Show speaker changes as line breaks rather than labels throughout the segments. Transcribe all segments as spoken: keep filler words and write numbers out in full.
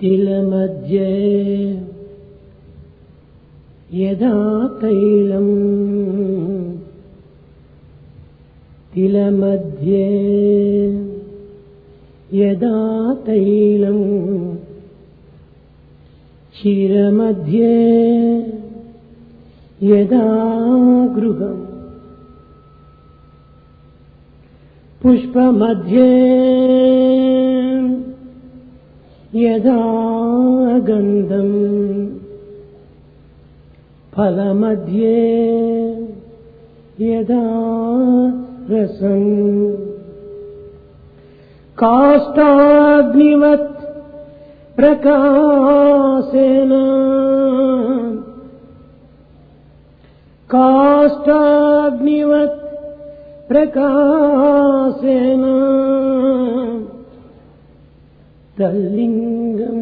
తిలమధ్యే యదా తైలం తిలమధ్యే యదా తైలం క్షీరమధ్యే యదా గృహం పుష్పమధ్యే యదా గంధం ఫలమధ్యే యదా రసం కాష్టాగ్నివత్ ప్రకాశేన కాష్టాగ్నివత్ ప్రకాశేన తల్లింగం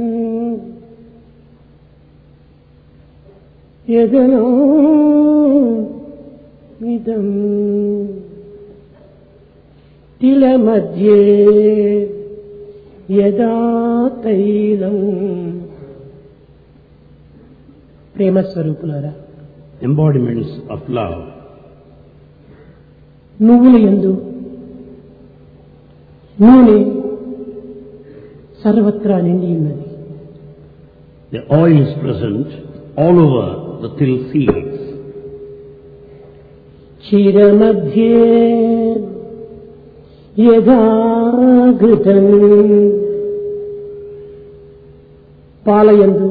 యదనో మిదం తిలమధ్యే యదా తైలం. ప్రేమస్వరూపులారా,
embodiments of love.
నువ్వుల యందు నూనె సర్వత్రా నిండి ఉన్నది.
The oil is present all over the till fields.
క్షీరమధ్యే యదా ఘృతం పాలయందు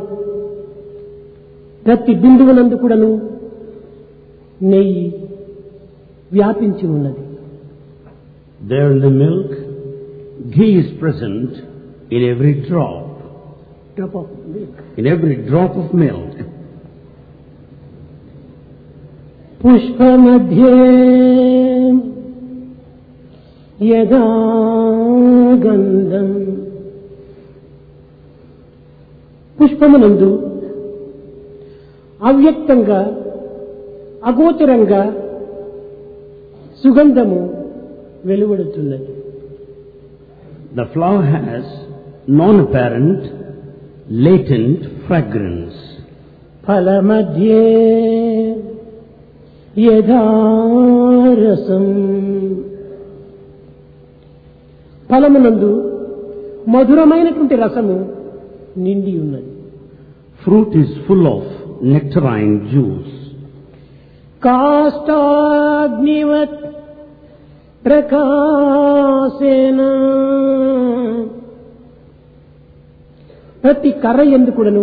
ప్రతి బిందువునందు కూడాను నెయ్యి వ్యాపించి ఉన్నది.
There in the milk, ghee is present in every drop.
Drop of milk.
In every drop of milk.
పుష్పమధ్యే యదా గంధం పుష్పమునందు అవ్యక్తంగా అగోచరంగా సుగంధము వెలువడుతున్నది.
The flower has non-apparent, latent fragrance.
ఫలమధ్యే యదా రసం ఫలమునందు మధురమైనటువంటి రసము నిండి ఉన్నది.
Fruit is full of nectarine juice.
కాష్టాగ్నివత్ ప్రకాశేన ప్రతి కర్ర యందు కూడాను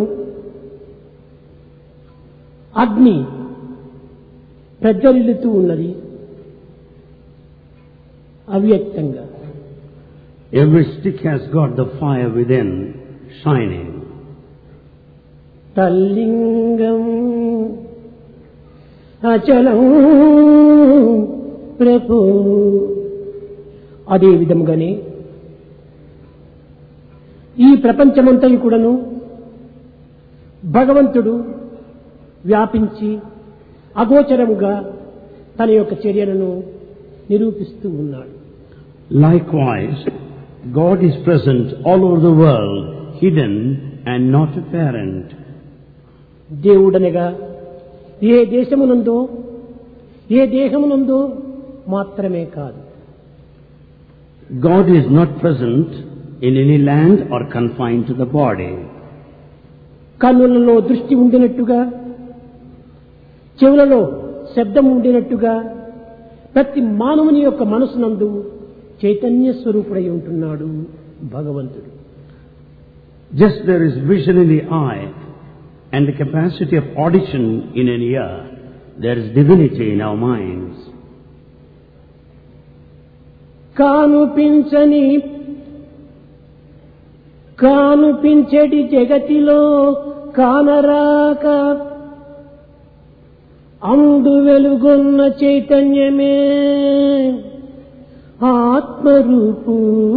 అగ్ని ప్రజ్వలిల్లుతూ ఉన్నది అవ్యక్తంగా.
Every stick has got the fire within shining.
తల్లింగం అచలం ప్రభు. అదే విధముగానే ఈ ప్రపంచమంతయు కూడాను భగవంతుడు వ్యాపించి అగోచరముగా తన యొక్క చర్యలను నిరూపిస్తూ ఉన్నాడు.
Likewise, God is present all over the world, hidden and not apparent.
దేవుడనగా ఏ దేశమునందో ఏ దేహమునందో మాత్రమే కాదు.
God is not present in any land or confined to the body.
కన్నులలో దృష్టి ఉండినట్టుగా, చెవులలో శబ్దం ఉండినట్టుగా ప్రతి మానవుని యొక్క మనసునందు చైతన్య స్వరూపుడై ఉంటున్నాడు భగవంతుడు.
Just there is vision in the eye and the capacity of audition in an ear, there is divinity in our minds.
కానుపించని కానుపించడి జగతిలో కానరాక అందు వెలుగొన్న చైతన్యమే ఆత్మరూపు.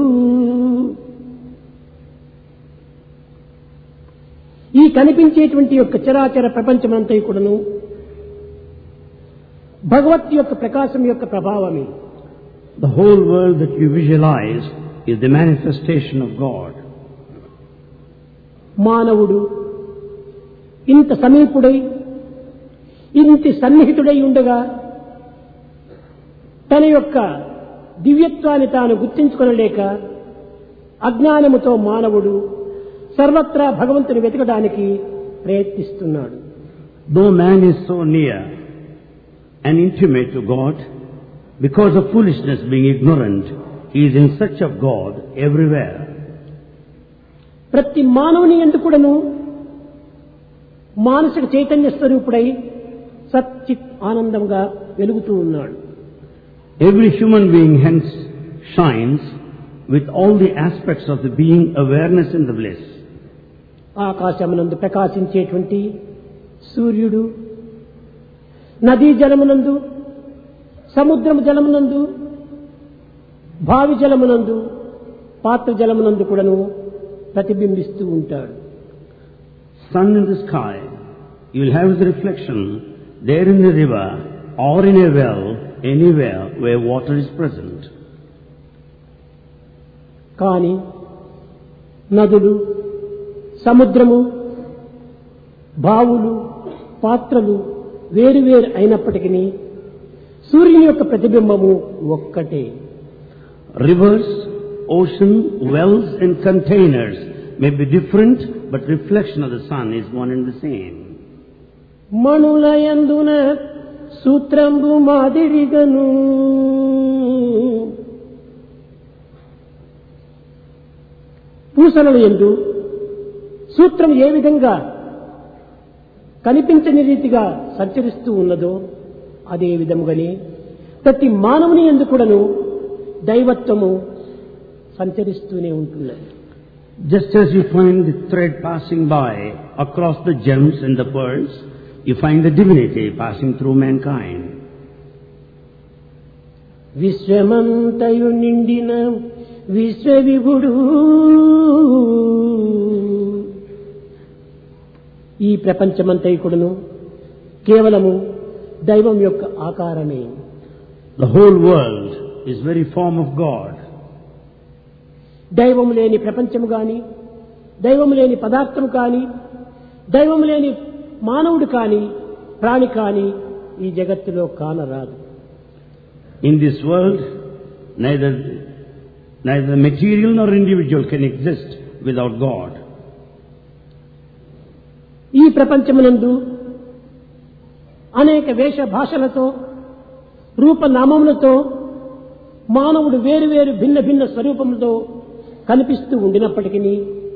ఈ కనిపించేటువంటి యొక్క చరాచర ప్రపంచమంతా కూడాను భగవత్ యొక్క ప్రకాశం యొక్క ప్రభావమే.
The whole world that you visualize is the manifestation of God.
మానవుడు ఇంత సమీపుడై ఇంత సన్నిహితుడై ఉండగా తన యొక్క దివ్యత్వాన్ని తాను గుర్తించుకొనలేక అజ్ఞానముతో మానవుడు సర్వత్రా భగవంతుని వెతకడానికి ప్రయత్నిస్తున్నాడు.
Though man is so near and intimate to God, because of foolishness being ignorant, he is in search of God everywhere.
ప్రతి మానవుని యందు కూడాను మానసిక చైతన్య స్వరూపుడై సచ్చిత్ ఆనందంగా వెలుగుతూ ఉన్నాడు.
Every human being hence shines with all the aspects of the being awareness and the bliss.
ఆకాశమునందు ప్రకాశించేటువంటి సూర్యుడు, నదీ జలమునందు, సముద్రము జలమునందు, భావి జలమునందు, పాత్ర జలమునందు కూడాను ప్రతిబింబిస్తూ ఉంటాడు.
Sun in the sky, you will have the reflection there in the river or in a well, anywhere where water is present.
కానీ నదులు, సముద్రము, బావులు, పాత్రలు వేరు వేరు అయినప్పటికీ సూర్యుని యొక్క ప్రతిబింబము ఒక్కటే.
Rivers, ocean, wells and containers may be different, but reflection of the sun is one and the same.
మణులయందున సూత్రంబు మాదిరిగను పూసల యందు సూత్రం ఏ విధంగా కనిపించని రీతిగా సంచరిస్తూ ఉన్నదో అదే విధముగానే ప్రతి మానవుని యందు కూడాను దైవత్వము సంచరిస్తూనే ఉంటున్నది.
Just as you find the thread passing by across the gems and the pearls, you find the divinity passing through mankind.
విశ్వమంతయు నిండిన విశ్వవిభుడు ఈ ప్రపంచమంతయు కూడాను కేవలము దైవం యొక్క ఆకారమే.
The whole world is very form of God.
దైవము లేని ప్రపంచము కాని, దైవము లేని పదార్థం కాని, దైవము లేని మానవుడు కాని, ప్రాణి కాని ఈ జగత్తులో కానరాదు.
In this world, neither neither material nor individual can exist without God.
ఈ ప్రపంచమునందు అనేక వేష భాషలతో, రూపనామములతో మానవుడు వేరు వేరు భిన్న భిన్న స్వరూపములతో కనిపిస్తూ ఉండినప్పటికీ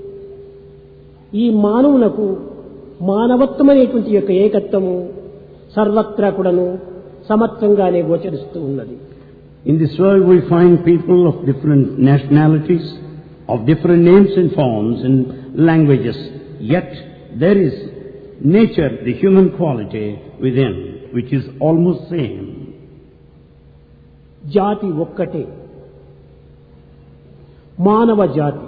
ఈ మానవునకు మానవత్వం అనేటువంటి యొక్క ఏకత్వము సర్వత్రా కూడాను సమత్వంగానే గోచరిస్తూ ఉన్నది.
In this world we find people of different nationalities, of different names and forms and languages, yet there is nature, the human quality within, which is almost same.
జాతి ఒక్కటే, మానవ జాతి.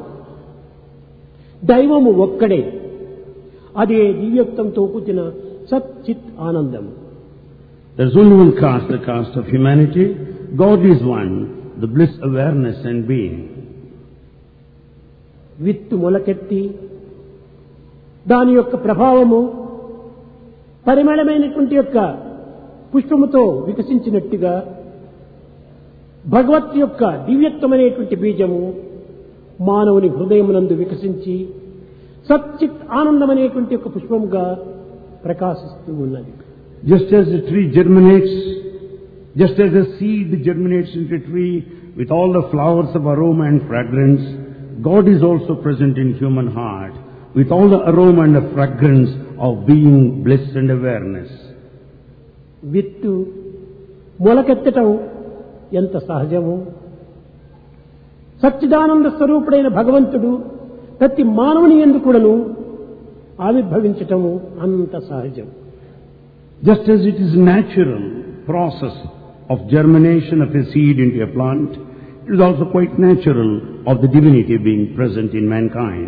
దైవము ఒక్కడే, అదే దివ్యత్వంతో కూర్చిన సచ్చిత్ ఆనందం.
There is only one caste, the caste of humanity. God is one, the bliss, awareness and being.
విత్తు మొలకెత్తి దాని యొక్క ప్రభావము పరిమళమైనటువంటి యొక్క పుష్పముతో వికసించినట్టుగా భగవత్ యొక్క దివ్యత్వమైనటువంటి బీజము మానవుని హృదయమునందు వికసించి సచ్చిత్ ఆనందమనేటువంటి యొక్క పుష్పముగా ప్రకాశిస్తూ ఉన్నది.
Just as the tree germinates, just as the seed germinates into a tree with all the flowers of aroma and fragrance, God is also present in human heart with all the aroma and the fragrance of being, bliss and awareness.
విత్తు మొలకెత్తటం ఎంత సహజము. సచ్చిదానంద స్వరూపుడైన భగవంతుడు ప్రతి మానవుని యందు కూడాను ఆవిర్భవించటము అంత సహజం.
Just as it is a natural process of germination of a seed into a plant, it is also quite natural of the divinity being present in mankind.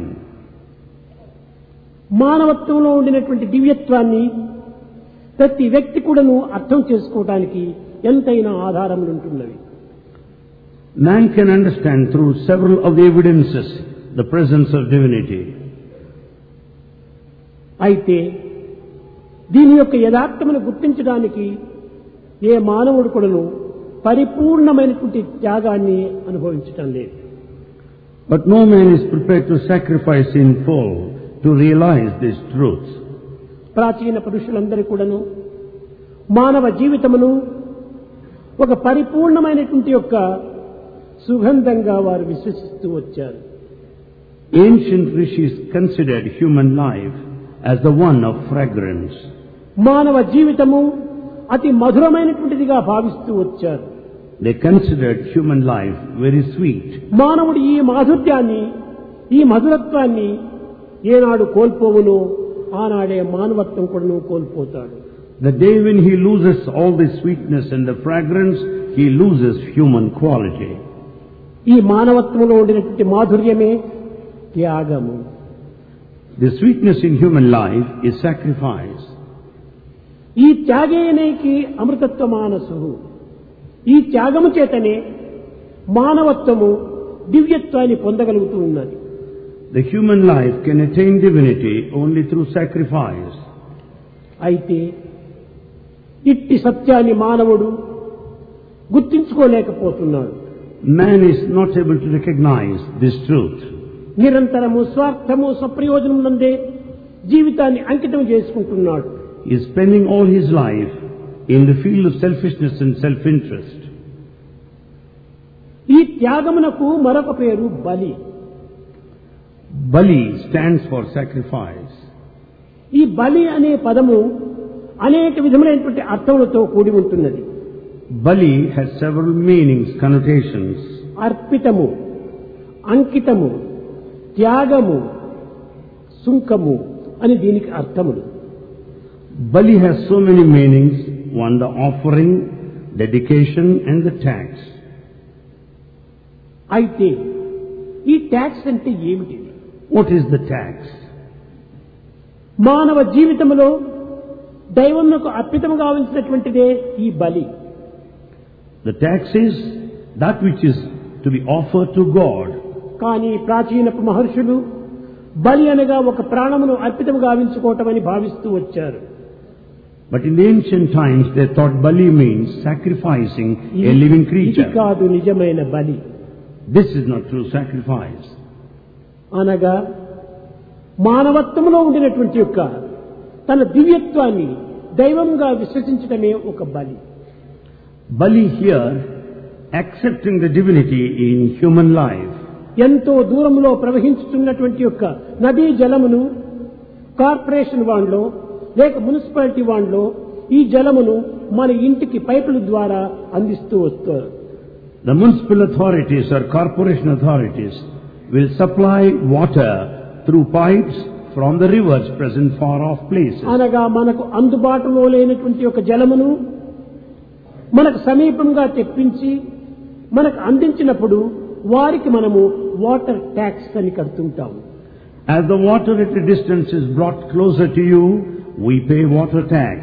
మానవత్వంలో ఉండినటువంటి దివ్యత్వాన్ని ప్రతి వ్యక్తి కూడాను అర్థం చేసుకోవడానికి ఎంతైనా ఆధారములు ఉంటున్నవి.
Man can understand through several of the evidences the presence of divinity.
అయితే దీని యొక్క యథార్థమును గుర్తించడానికి ఏ మానవుడు కూడాను పరిపూర్ణమైనటువంటి త్యాగాన్ని అనుభవించటం లేదు.
But no man is prepared to sacrifice in full to realize this truth.
ప్రాచీన పురుషులందరూ కూడాను మానవ జీవితమును ఒక పరిపూర్ణమైనటువంటి యొక్క సుగంధంగా వారు విశ్వసిస్తూ వచ్చారు.
Ancient rishis considered human life as the one of fragrance.
మానవ జీవితము అతి మధురమైనటువంటిదిగా భావిస్తూ వచ్చారు.
They considered human life very sweet.
మానవుడు ఈ మాధుర్యాన్ని ఈ మధురత్వాన్ని ఏనాడు కోల్పోవునో ఆనాడే మానవత్వం కూడా కోల్పోతాడు.
The day when he loses all the sweetness and the fragrance, he loses human quality.
ఈ మానవత్వంలో ఉండినటువంటి మాధుర్యమే త్యాగము.
The sweetness in human life is sacrifice.
ఈ త్యాగేనేకి అమృతత్వ మానసు. ఈ త్యాగము చేతనే మానవత్వము దివ్యత్వాన్ని పొందగలుగుతూ ఉన్నది.
The human life can attain divinity only through sacrifice.
అయితే ఇట్టి సత్యాన్ని మానవుడు గుర్తించుకోలేకపోతున్నాడు.
Man is not able to recognize this truth.
నిరంతరము స్వార్థము స్వప్రయోజనం నందే జీవితాన్ని అంకితం చేసుకుంటున్నాడు.
He is spending all his life in the field of selfishness and self-interest.
ఈ త్యాగమునకు మరొక పేరు బలి.
Bali stands for sacrifice.
ఈ బలి అనే పదము అనేక విధములైనటువంటి అర్థములతో కూడి ఉంటున్నది.
Bali has several meanings, connotations.
అర్పితము, అంకితము, త్యాగము, సుంకము అని దీనికి అర్థములు.
Bali has so many meanings. One, the offering, dedication and the tax.
అయితే ఈ ట్యాక్స్ అంటే ఏమిటి?
What is the tax?
మానవ జీవితంలో దైవమునకు అర్పితము కావలసినటువంటిదే ఈ బలి.
The tax is that which is to be offered to God.
కానీ ప్రాచీనపు మహర్షులు బలి అనగా ఒక ప్రాణమును అర్పితము గావించుకోవటం అని భావిస్తూ వచ్చారు.
But in the ancient times they thought bali means sacrificing a living
ఇది
creature.
కాదు నిజమైన బలి.
This is not true sacrifice.
అనగా మానవత్వంలో ఉండినటువంటి యొక్క తన దివ్యత్వాన్ని దైవంగా విశ్వసించడమే ఒక బలి.
Bali here, accepting the divinity in human life.
ఎంతో దూరంలో ప్రవహించుతున్నటువంటి యొక్క నదీ జలమును కార్పొరేషన్ వాళ్లో లేక మున్సిపాలిటీ వాళ్లో ఈ జలమును మన ఇంటికి పైపుల ద్వారా అందిస్తూ వస్తారు.
The municipal authorities or corporation authorities will supply water through pipes from the rivers present far off places.
అనగా మనకు అందుబాటులో లేనటువంటి ఒక జలమును మనకు సమీపంగా తెప్పించి మనకు అందించినప్పుడు వారికి మనము వాటర్ ట్యాక్స్ అని కడుతుంటాము.
As the water at a distance is brought closer to you, we pay water tax.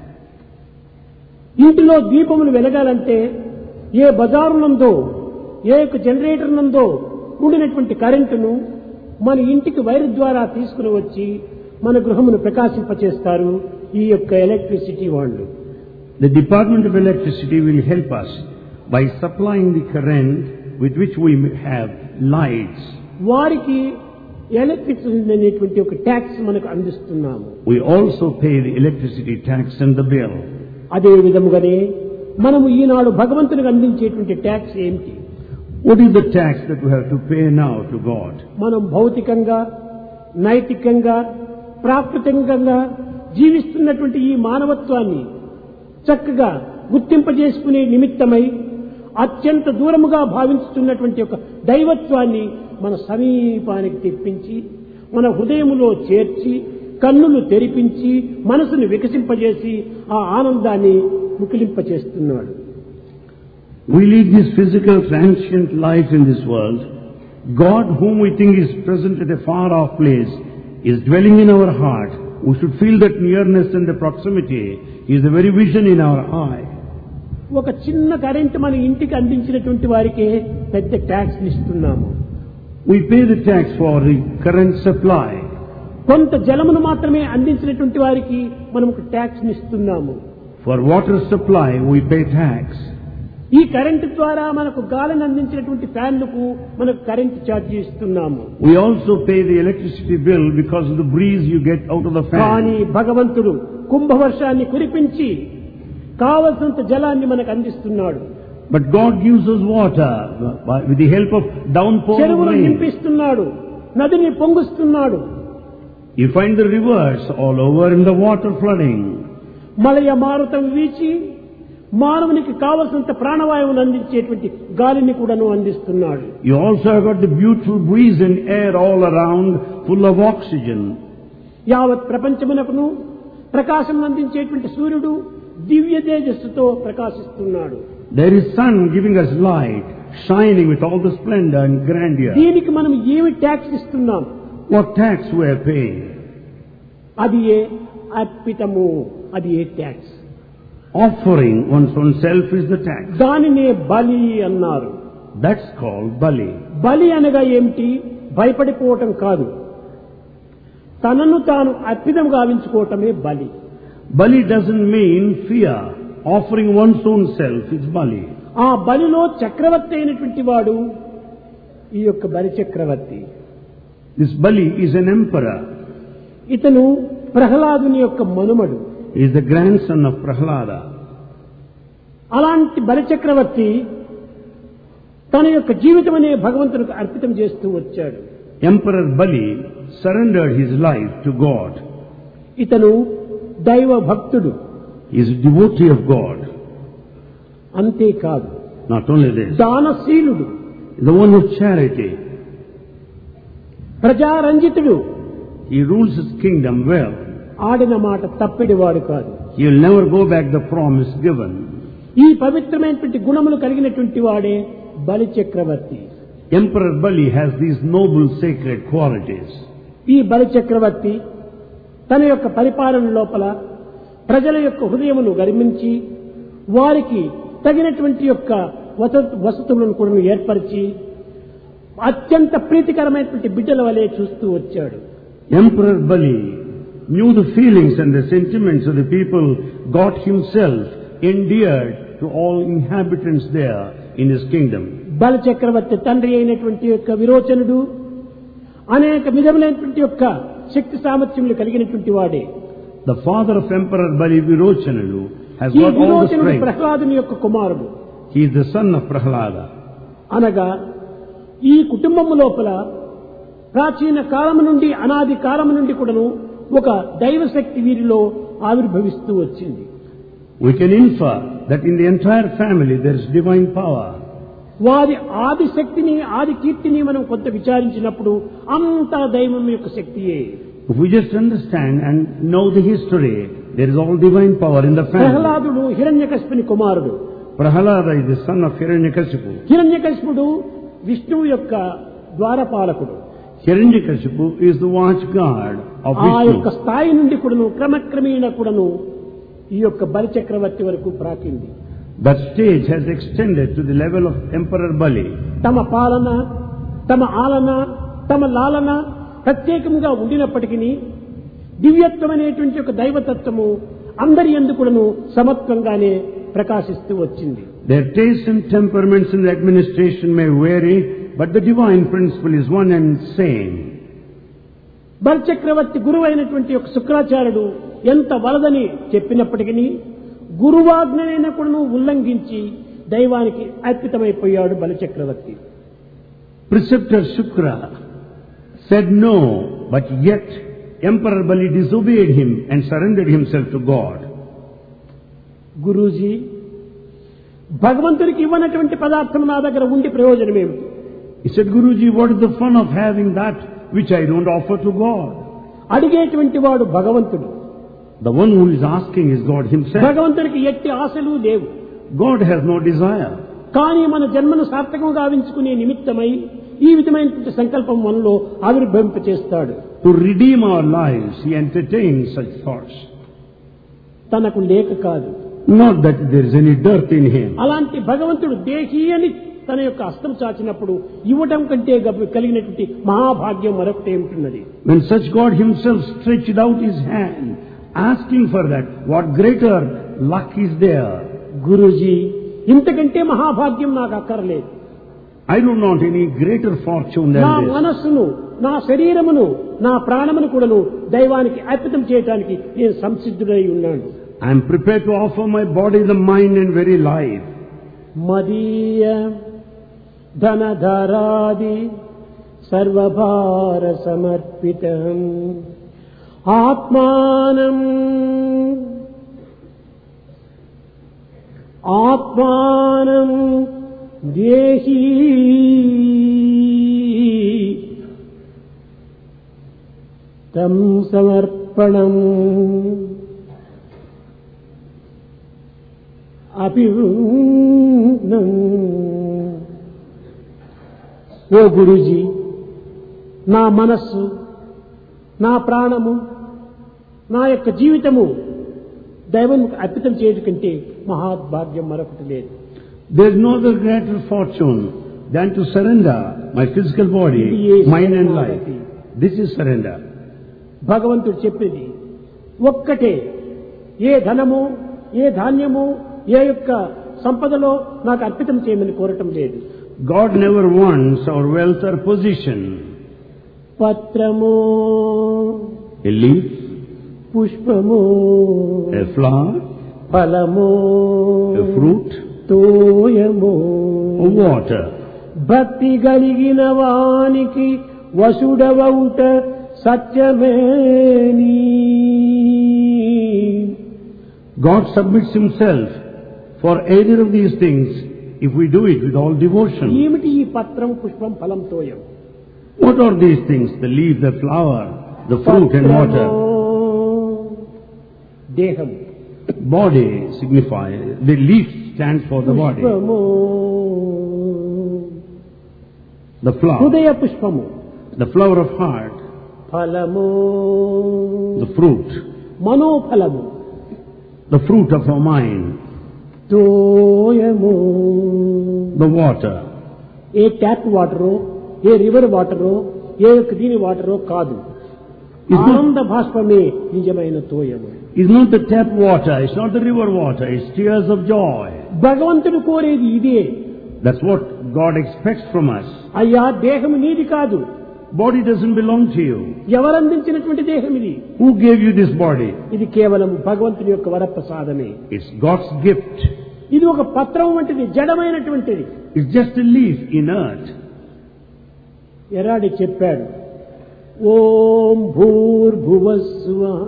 ఇంటిలో దీపములు వెలగాలంటే ఏ బజారు నందో ఏ యొక్క జనరేటర్ నందో ఉండినటువంటి కరెంటును మన ఇంటికి వైర్ ద్వారా తీసుకుని వచ్చి మన గృహమును ప్రకాశింపచేస్తారు ఈ యొక్క ఎలక్ట్రిసిటీ వాళ్ళు.
The Department of Electricity will help us by supplying the current with which we have lights.
వారికి ఎలక్ట్రిసిటీ అనేటువంటి ఒక ట్యాక్స్ మనకు అందిస్తున్నాము.
We also pay the electricity tax and the bill.
అదే విధముగానే మనము ఈనాడు భగవంతునికి అందించేటువంటి ట్యాక్స్ ఏమిటి?
What is the tax that we have to pay now to God?
మనం భౌతికంగా నైతికంగా ప్రాకృతికంగా జీవిస్తున్నటువంటి ఈ మానవత్వాన్ని చక్కగా గుర్తింపజేసుకునే నిమిత్తమై అత్యంత దూరముగా భావించుతున్నటువంటి ఒక దైవత్వాన్ని మన సమీపానికి తెప్పించి మన హృదయములో చేర్చి కన్నులు తెరిపించి మనసును వికసింపజేసి ఆ ఆనందాన్ని ముకిలింపచేస్తున్నాడు.
We lead this physical transient life in this world. God, whom we think is present at a far off place, is dwelling in our heart. We should feel that nearness and the proximity. He is the very vision in our eye.
ఒక చిన్న current మన ఇంటికి అందించినటువంటి వారికి పెద్ద tax ఇస్తున్నాము.
We pay the tax for the current supply.
కొంత జలమును మాత్రమే అందించినటువంటి వారికి మనం ట్యాక్స్ ఇస్తున్నాము.
For water supply we pay tax.
ఈ కరెంటు ద్వారా మనకు గాలిని అందించినటువంటి ఫ్యాన్లకు మనకు కరెంటు ఛార్జ్ ఇస్తున్నాము.
We also pay the electricity bill because of the breeze you get out of the fan.
కానీ భగవంతుడు కుంభవర్షాన్ని కురిపించి కావలసినంత జలాన్ని మనకు అందిస్తున్నాడు.
But God gives us water with the help of downpour of
చెరువులను
rain.
నింపిస్తున్నాడు, నదిని పొంగుస్తున్నాడు.
You find the rivers all over in the water flooding.
మలయ మారుతం వీచి మానవునికి కావలసినంత ప్రాణవాయువును అందించేటువంటి గాలిని కూడాను అందిస్తున్నాడు.
You also have got the beautiful breeze and air all around full of oxygen.
యావత్ ప్రపంచమునకును ప్రకాశం అందించేటువంటి సూర్యుడు దివ్య తేజస్సుతో ప్రకాశిస్తున్నాడు.
There is sun giving us light, shining with all the splendor and grandeur.
దీనికి మనం ఏమి ట్యాక్స్ ఇస్తున్నాం?
What tax we are paying?
అది ఏ అర్పితము, అది ఏ tax.
Offering one's own self is the tax.
దానినే బలి అన్నారు.
That's called bali.
బలి అనగా ఏమిటి? భయపడిపోవటం కాదు, తనను తాను అర్పితం గావించుకోవటమే బలి.
Bali doesn't mean fear. Offering one's own self is bali.
ఆ బలిలో చక్రవర్తి అయినటువంటి వాడు ఈ యొక్క బలి చక్రవర్తి.
This Bali is an emperor.
ఇతను ప్రహ్లాదుని యొక్క మనుమడు.
He is the grandson of Prahlada.
అలాంటి బలి చక్రవర్తి తన యొక్క జీవితం అనే భగవంతునికి అర్పితం చేస్తూ వచ్చాడు.
Emperor Bali surrendered his life to God.
ఇతను దైవ భక్తుడు.
He is a devotee of God.
అంతేకాదు,
Not only this,
దానశీలుడు,
the one of charity.
ప్రజారంజితుడు.
He rules his kingdom well.
ఆడిన మాట తప్పిడివాడు కాదు.
He will never go back the promise given.
ఈ పవిత్రమైనటువంటి గుణములు కలిగినటువంటి వాడే బలి చక్రవర్తి.
Emperor Bali has these noble sacred qualities.
ఈ బలి చక్రవర్తి తన యొక్క పరిపాలన లోపల ప్రజల యొక్క హృదయమును గర్మించి వారికి తగినటువంటి యొక్క వసతులను కూడా ఏర్పరిచి అత్యంత ప్రీతికరమైనటువంటి బిడ్డల వలె చూస్తూ వచ్చాడు.
Emperor Bali knew the feelings and the sentiments of the people. God himself endeared to all inhabitants there in his kingdom.
బలి చక్రవర్తి తండ్రి అయినటువంటి యొక్క విరోచనుడు అనేక విధములైనటువంటి యొక్క శక్తి సామర్థ్యములు కలిగినటువంటి వాడే.
The father of Emperor Bali, Virochanalu, has
ఈ
got all the
విరోచనుడు
strength.
ప్రహ్లాదుని యొక్క కుమారుడు.
He is the son of Prahlada.
అనగా ఈ కుటుంబము లోపల ప్రాచీన కాలము నుండి అనాది కాలము నుండి కూడాను ఒక దైవశక్తి వీరిలో ఆవిర్భవిస్తూ వచ్చింది.
We can infer that in the entire family there is divine power.
వారి ఆది శక్తిని ఆది కీర్తిని మనం కొంత విచారించినప్పుడు అంతా దైవం యొక్క శక్తియే.
If we just understand and know the history, there is all divine power in the family.
ప్రహ్లాదుడు హిరణ్యకశిపుని కుమారుడు.
Prahlada is the son of Hiranyakashipu.
హిరణ్యకశిపుడు విష్ణువు యొక్క ద్వారపాలకుడు.
Hiranyakashipu is the watch guard of
ఆ యొక్క
Vishnu.
స్థాయి నుండి కూడాను క్రమక్రమేణ కూడాను ఈ యొక్క బలి చక్రవర్తి వరకు ప్రాకింది.
That stage has extended to the level of Emperor Bali.
తమ పాలన, తమ ఆలన, తమ లాలన ప్రత్యేకంగా ఉండినప్పటికీ దివ్యత్వమైనటువంటి ఒక దైవతత్వము అందరి యందు కూడాను సమత్వంగానే ప్రకాశిస్తూ వచ్చింది.
Their tastes and temperaments in the administration may vary, but the divine principle is one and same.
బలి చక్రవర్తి గురువు అయినటువంటి ఒక శుక్రాచార్యుడు ఎంత వలదని చెప్పినప్పటికీ గురువాజ్ఞనైనా కూడా ఉల్లంఘించి దైవానికి అర్పితమైపోయాడు బలి చక్రవర్తి.
Preceptor Shukra said no, but yet Emperor Bali disobeyed him and surrendered himself to God.
Guruji, భగవంతుడికి ఇవ్వనటువంటి పదార్థం నా దగ్గర ఉండి ప్రయోజనం ఏమిటి?
He said, Guruji, what is the fun of having that which I don't offer to God?
అడిగేటువంటి వాడు భగవంతుడు.
The one who is asking is God himself.
భగవంతుడికి ఎట్టి ఆశలు లేవు.
God has no desire.
కానీ మన జన్మను సార్థకం గావించుకునే నిమిత్తమై ఈ విధమైనటువంటి సంకల్పం మనలో ఆవిర్భవింపచేస్తాడు.
To redeem our lives, he entertains such thoughts.
తనకు లేక కాదు.
Not that there is any dirt in him.
అలాంటి భగవంతుడు దేహీ అని తన యొక్క హస్తం చాచినప్పుడు ఇవ్వటం కంటే గబ- కలిగినటువంటి మహాభాగ్యం మరొకటి ఏమిటున్నది?
When such God himself stretched out his hand, asking for that, what greater luck is there?
Guruji, ఇంతకంటే మహాభాగ్యం నాకు అక్కర్లేదు.
I don't want any greater fortune
నా
than this.
మనస్సును, నా శరీరమును, నా ప్రాణమును కూడాను దైవానికి అర్పితం చేయడానికి నేను సంసిద్ధుడై ఉన్నాను.
I am prepared to offer my body, the mind and very life.
మదీయ ధనధరాది సర్వభార సమర్పితం ఆత్మానం ఆత్మానం దేహి తం సమర్పణం అభివృద్ధం. ఓ గురూజీ, నా మనస్సు, నా ప్రాణము, నా యొక్క జీవితము దైవం అర్పితం చేయడం కంటే మహాభాగ్యం మరొకటి లేదు.
There is no other greater fortune than to surrender my physical body, mind and life. This is surrender.
భగవంతుడు చెప్పింది ఒక్కటే. ఏ ధనము, ఏ ధాన్యము, ఏ యొక్క సంపదలో నాకు అర్పితం చేయమని కోరటం లేదు.
God never wants our wealth or position.
పత్రము,
A leaf,
పుష్పము,
a flower,
ఫలము,
a fruit,
తోయము,
or water.
భక్తి కలిగిన వానికి వసుడవౌట సత్యమేని.
God submits himself for either of these things if we do it with all devotion.
ఏమిటి ఈ పత్రం, పుష్పం, ఫలం, తోయం?
What are these things? The leaf, the flower, the fruit and water.
దేహం,
Body signifies, the leaf stands for the body.
పుష్పము,
The flower,
హృదయ పుష్పము,
the flower of heart,
ఫలము,
the fruit,
మనోఫలము,
the fruit of our mind,
తోయము.
the water.
ఏ tap వాటరో, ఏ రివర్ వాటరో, ఏ యొక్క దీని వాటరో కాదు.
It's not,
ఆనంద భాష్పమే నిజమైన తోయము.
it's not the tap water, it's not the river water, it's tears of joy.
భగవంతుడు కోరేది ఇదే.
That's what God expects from us.
అయ్యా, దేహం నీది కాదు.
Body doesn't belong to you.
ఎవరందించినటువంటి దేహం ఇది?
Who gave you this body?
ఇది కేవలం భగవంతుని యొక్క వరప్రసాదమే.
It's God's gift.
ఇది ఒక పత్రం వంటిది, జడమైనటువంటిది.
It's just a leaf, inert.
ఎరాడి చెప్పాడు, ఓం భూర్భువస్సువః.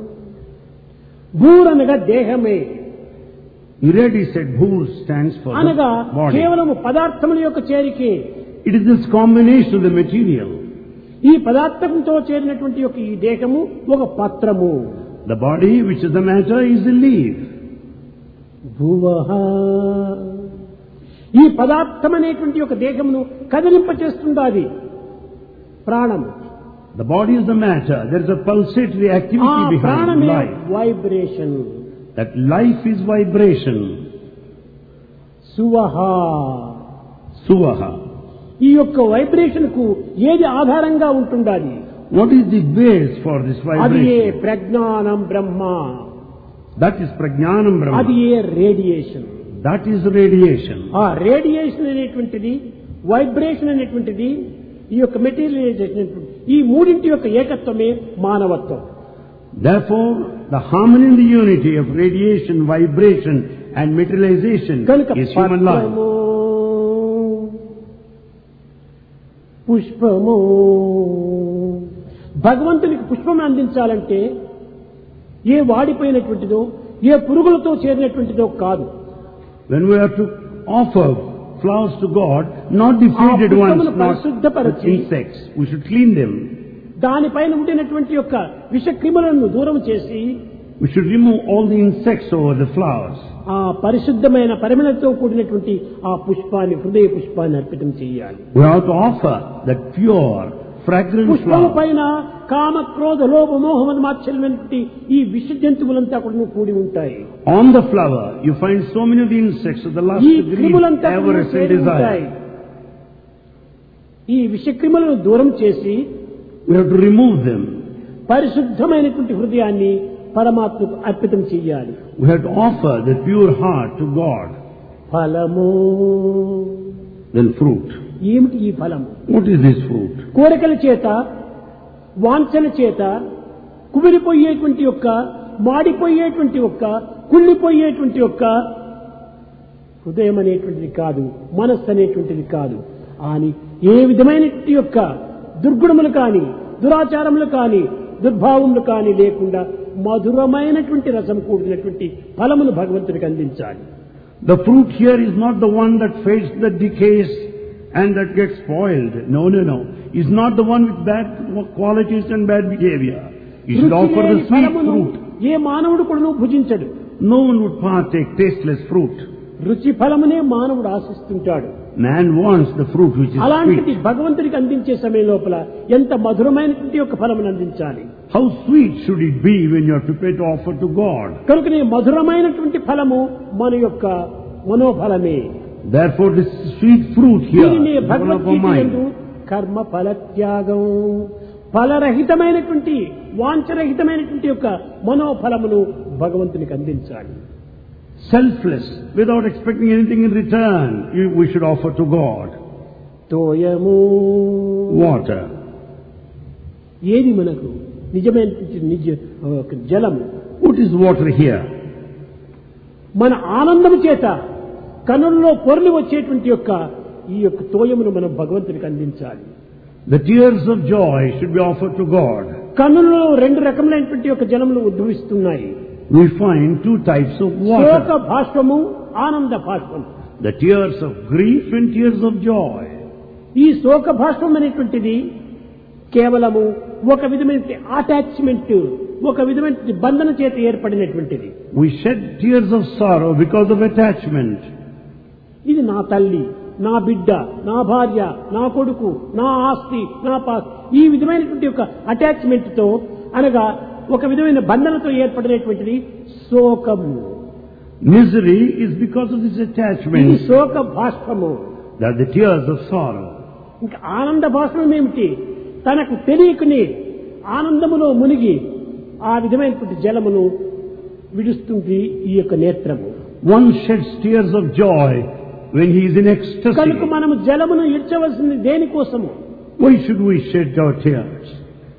భూరనగా దేహమే,
Iradi said Bhur stands for
అనగా
the body.
కేవలము పదార్థముల యొక్క చేరికే.
It is this combination of the material.
ఈ పదార్థంతో చేరినటువంటి యొక్క ఈ దేహము ఒక పత్రము.
The body, which is the matter, is a leaf.
భువః, ఈ పదార్థం అనేటువంటి ఒక దేహమును కదిలింప చేస్తుండాది ప్రాణము.
The body is the matter. There is a pulsatory
ఆ
activity behind
ప్రాణమే
life.
Vibration.
That life is vibration.
సువహ,
Suvaha.
ఈ యొక్క వైబ్రేషన్ కు ఏది ఆధారంగా ఉంటుండాలి?
What is the base for this
అది ఏ
vibration?
ప్రజ్ఞానం బ్రహ్మ.
That is Prajnanam
అది
Brahma.
ఏ రేడియేషన్.
That is radiation.
ఆ రేడియేషన్ అనేటువంటిది, వైబ్రేషన్ అనేటువంటిది, ఈ యొక్క మెటీరియలైజేషన్, ఈ మూడింటి యొక్క ఏకత్వమే మానవత్వం.
Therefore, the harmony and the unity of radiation, vibration and materialization
కనుక
is human life.
పత్రము, పుష్పము. భగవంతునికి పుష్పం అందించాలంటే ఏ వాడిపోయినటువంటిదో, ఏ పురుగులతో చేరినటువంటిదో కాదు.
When we are to offer flowers to God, not the faded
ఆ
ones,
పుష్పమును
not
పరిశుద్ధపరచి,
with insects. We should clean them.
దానిపైన ఉండినటువంటి యొక్క విషక్రిములను దూరం చేసి,
We should remove all the insects over the flowers.
ఆ పరిశుద్ధమైన పరిమళంతో కూడినటువంటి ఆ పుష్పాన్ని, హృదయ పుష్పాన్ని అర్పితం చేయాలి.
We have to offer that pure, fragrant
పుష్పము
flower.
పైన కామ క్రోధ లోభ మోహమద మాత్సల్యమైనటువంటి ఈ విష జంతువులంతా కూడా కూడి ఉంటాయి.
On the flower, you find so many of the insects of the lust,
ఈ
greed,
క్రిములంతా కూడా
avarice and
చేరి ఉంటాయి.
desire.
ఈ విషక్రిములను దూరం చేసి
We have to remove them.
పరిశుద్ధమైనటువంటి హృదయాన్ని పరమాత్మకు అర్పితం చెయ్యాలి.
We have to offer the pure heart to God.
ఫలము,
Then fruit.
ఏమిటి ఈ ఫలము?
What is this fruit?
కోరికల చేత వాంఛల చేత కుమిలిపోయేటువంటి యొక్క మాడిపోయేటువంటి యొక్క కుళ్ళిపోయేటువంటి యొక్క హృదయం అనేటువంటిది కాదు, మనస్సు అనేటువంటిది కాదు అని ఏ విధమైనటువంటి యొక్క దుర్గుణములు కాని దురాచారములు కాని దుర్భావములు కాని లేకుండా మధురమైనటువంటి రసం కూడినటువంటి ఫలమును భగవంతుడికి అందించాలి.
The fruit here is not the one that fades, that decays and that gets spoiled. No, no, no. It's not the one with bad qualities and bad behavior. You should offer the sweet fruit.
ఏ మానవుడు కూడా భుజించడు.
No one would partake tasteless fruit.
రుచి ఫలమునే మానవుడు ఆశిస్తుంటాడు.
Man wants the fruit which is
అలాంటిది
sweet.
భగవంతుడికి అందించే సమయం లోపల ఎంత మధురమైనటువంటి యొక్క ఫలమును అందించాలి.
How sweet should it be when you are prepared to offer to God?
కనుకనే మధురమైనటువంటి ఫలము మన యొక్క మనోఫలమే.
Therefore this sweet fruit here
దీనిని
is one of our
Bhagavad Gita యందు
mind.
కర్మ ఫలత్యాగం, ఫలరహితమైనటువంటి వాంఛరహితమైనటువంటి యొక్క మనోఫలమును భగవంతునికి అందించాలి.
Selfless, without expecting anything in return, you- we should offer to God.
తోయము,
Water.
ఏది మనకు నిజమైనటువంటి నిజ ఒక జలము.
What is water here?
మన ఆనందము చేత కనుల్లో పొరలి వచ్చేటువంటి యొక్క ఈ యొక్క తోయమును మనం భగవంతునికి అందించాలి.
The tears of joy should be offered to God.
కనులలో రెండు రకములైనటువంటి యొక్క జలములు ఉద్భవిస్తున్నాయి.
We find two types of
శోక
water.
భాష్పము, ఆనంద భాష్పము.
The tears of grief and tears of joy.
ఈ శోక భాష్పం అనేటువంటిది కేవలము ఒక విధమైన అటాచ్మెంట్, ఒక విధమైన బంధన చేత ఏర్పడినటువంటిది.
We shed tears of sorrow because of attachment.
ఇది నా తల్లి, నా బిడ్డ, నా భార్య, నా కొడుకు, నా ఆస్తి, నా పాస్, ఈ విధమైనటువంటి యొక్క అటాచ్మెంట్ తో అనగా ఒక విధమైన బంధనతో ఏర్పడినటువంటిది శోకము.
Misery is because of this
ఇది
attachment.
శోక భాష్పము.
That the tears of sorrow.
ఇంకా ఆనంద భాష్పం ఏమిటి? తనకు తెలియకుని ఆనందములో మునిగి ఆ విధమైనటువంటి జలమును విడుస్తుంది ఈ యొక్క నేత్రము.
One sheds tears of joy when he is in ecstasy.
కనుక మనము జలమును ఇడ్చవలసింది దేనికోసము?
Why should we shed our tears?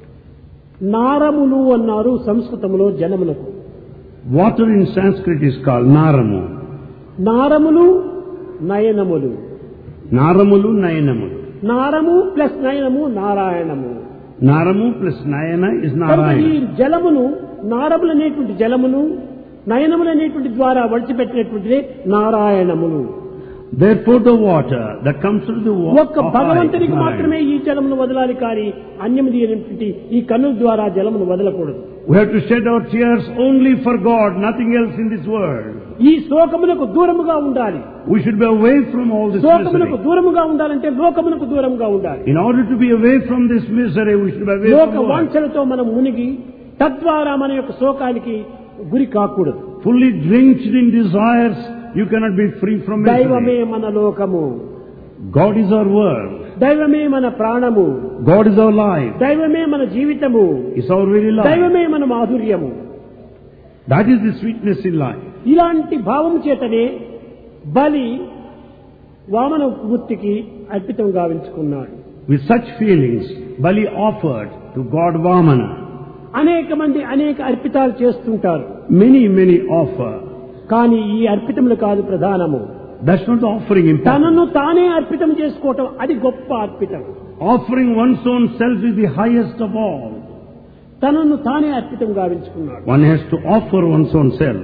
నారములు అన్నారు సంస్కృతంలో జలమునకు.
Water in Sanskrit is called Naramu.
నారములు నయనములు.
Naramulu, Nayanamulu.
నారము ప్లస్ నయనము నారాయణము.
Naramu plus Nayana is
కనుక ఈ
Narayana.
జలమును నారములు అనేటువంటి జలమును నయనములు అనేటువంటి ద్వారా వడిచిపెట్టినటువంటిదే నారాయణములు.
Therefore the water that comes through the water
ఒక్క భగవంతునికి మాత్రమే ఈ జలమును వదలాలి, కానీ అన్యమిది అనేటువంటి ఈ కన్నుల ద్వారా జలమును వదలకూడదు.
We have to shed our tears only for God, nothing else in this world.
ఈ శోకమునకు దూరముగా ఉండాలి.
We should be away from all this
శోకమునకు
misery.
దూరముగా ఉండాలంటే లోకమునకు దూరంగా ఉండాలి.
In order to be away from this misery, we should be away
లోక
from God.
వాంఛలతో మనం మునిగి తద్వారా మన యొక్క శోకానికి గురి కాకూడదు.
Fully drenched in desires, you cannot be free from
దైవమే
misery.
మన లోకము,
God is our world.
దైవమే మన ప్రాణము,
God is our life.
దైవమే మన జీవితము,
It's our very life.
దైవమే మన మాధుర్యము.
That is the sweetness in life.
ఇలాంటి భావం చేతనే బలి వామన మూర్తికి అర్పితం గావించుకున్నాడు.
With such feelings, Bali offered to God Vamana.
అనేక మంది అనేక అర్పితాలు చేస్తుంటారు,
Many, many offer.
కానీ ఈ అర్పితములు కాదు ప్రధానము.
That's not the offering important.
తనను తానే అర్పితం చేసుకోవటం అది గొప్ప అర్పితం.
Offering one's own self is the highest of all.
తనను తానే అర్పితం గావించుకున్నాడు.
One has to offer one's own self.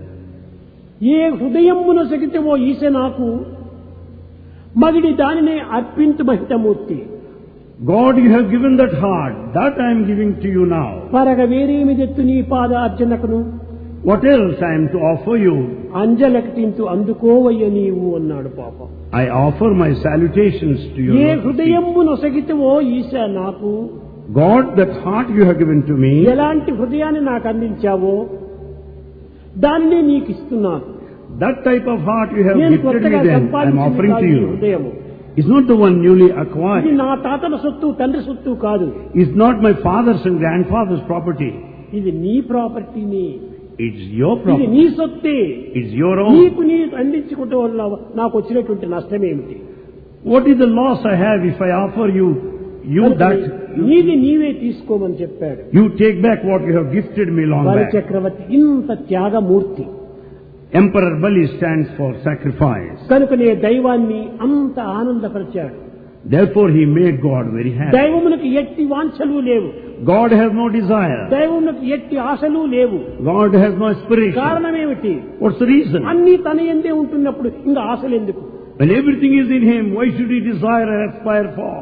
ఏ హృదయమున సగితవో ఈశ నాకు మగిడి దానినే అర్పింతు మహితమూర్తి.
God, you have given that heart. That I am giving to you now.
పరగ వేరేమి తెత్తు నీ పాద అర్చనకును
What else I am to offer you?
అంజలకటింతు అందుకోవయ్య నీవు అన్నాడు పాపం.
I offer my salutations to you.
ఏ హృదయంబు నొసగితవో ఈశా నాకు,
God, that heart you have given to me,
ఎలాంటి హృదయాన్ని నాకు అందించావో దానిని నీకు ఇస్తున్నాను.
that type of heart you have
నేను
gifted me,
కొత్తగా
then I am
సంపాదించింది
offering
కాదు
to
ఈ
you.
హృదయము.
It's not the one newly
ఇది
acquired.
నా తాతల సొత్తు, తండ్రి సొత్తు కాదు.
It's not my father's and grandfather's property.
ఇది నీ ప్రాపర్టీని,
It's your
ఇది
property.
నీ సొత్తే.
It's your own.
నీకు నీ అందించుకుంటూ వల్ల నాకు వచ్చినటువంటి నష్టం ఏమిటి?
What is the loss I have if I offer you, you that,
నీది నీవే తీసుకోమని చెప్పాడు.
you take back what you have gifted me long
బలి
back.
చక్రవర్తి ఇంత త్యాగమూర్తి
Emperor Bali stands for sacrifice.
కనుకనే దైవాన్ని అంత ఆనందపరిచాడు.
Therefore he made God very happy.
దైవమునకు ఎట్టి వాంఛలు లేవు,
God has no desire.
దైవమునకు ఎట్టి ఆశలు లేవు.
God has no aspiration.
కారణమేమిటి?
What's the reason?
అన్ని తన యందే ఉంటున్నప్పుడు ఇంకా ఆశలు ఎందుకు?
When everything is in him, why should he desire and aspire for?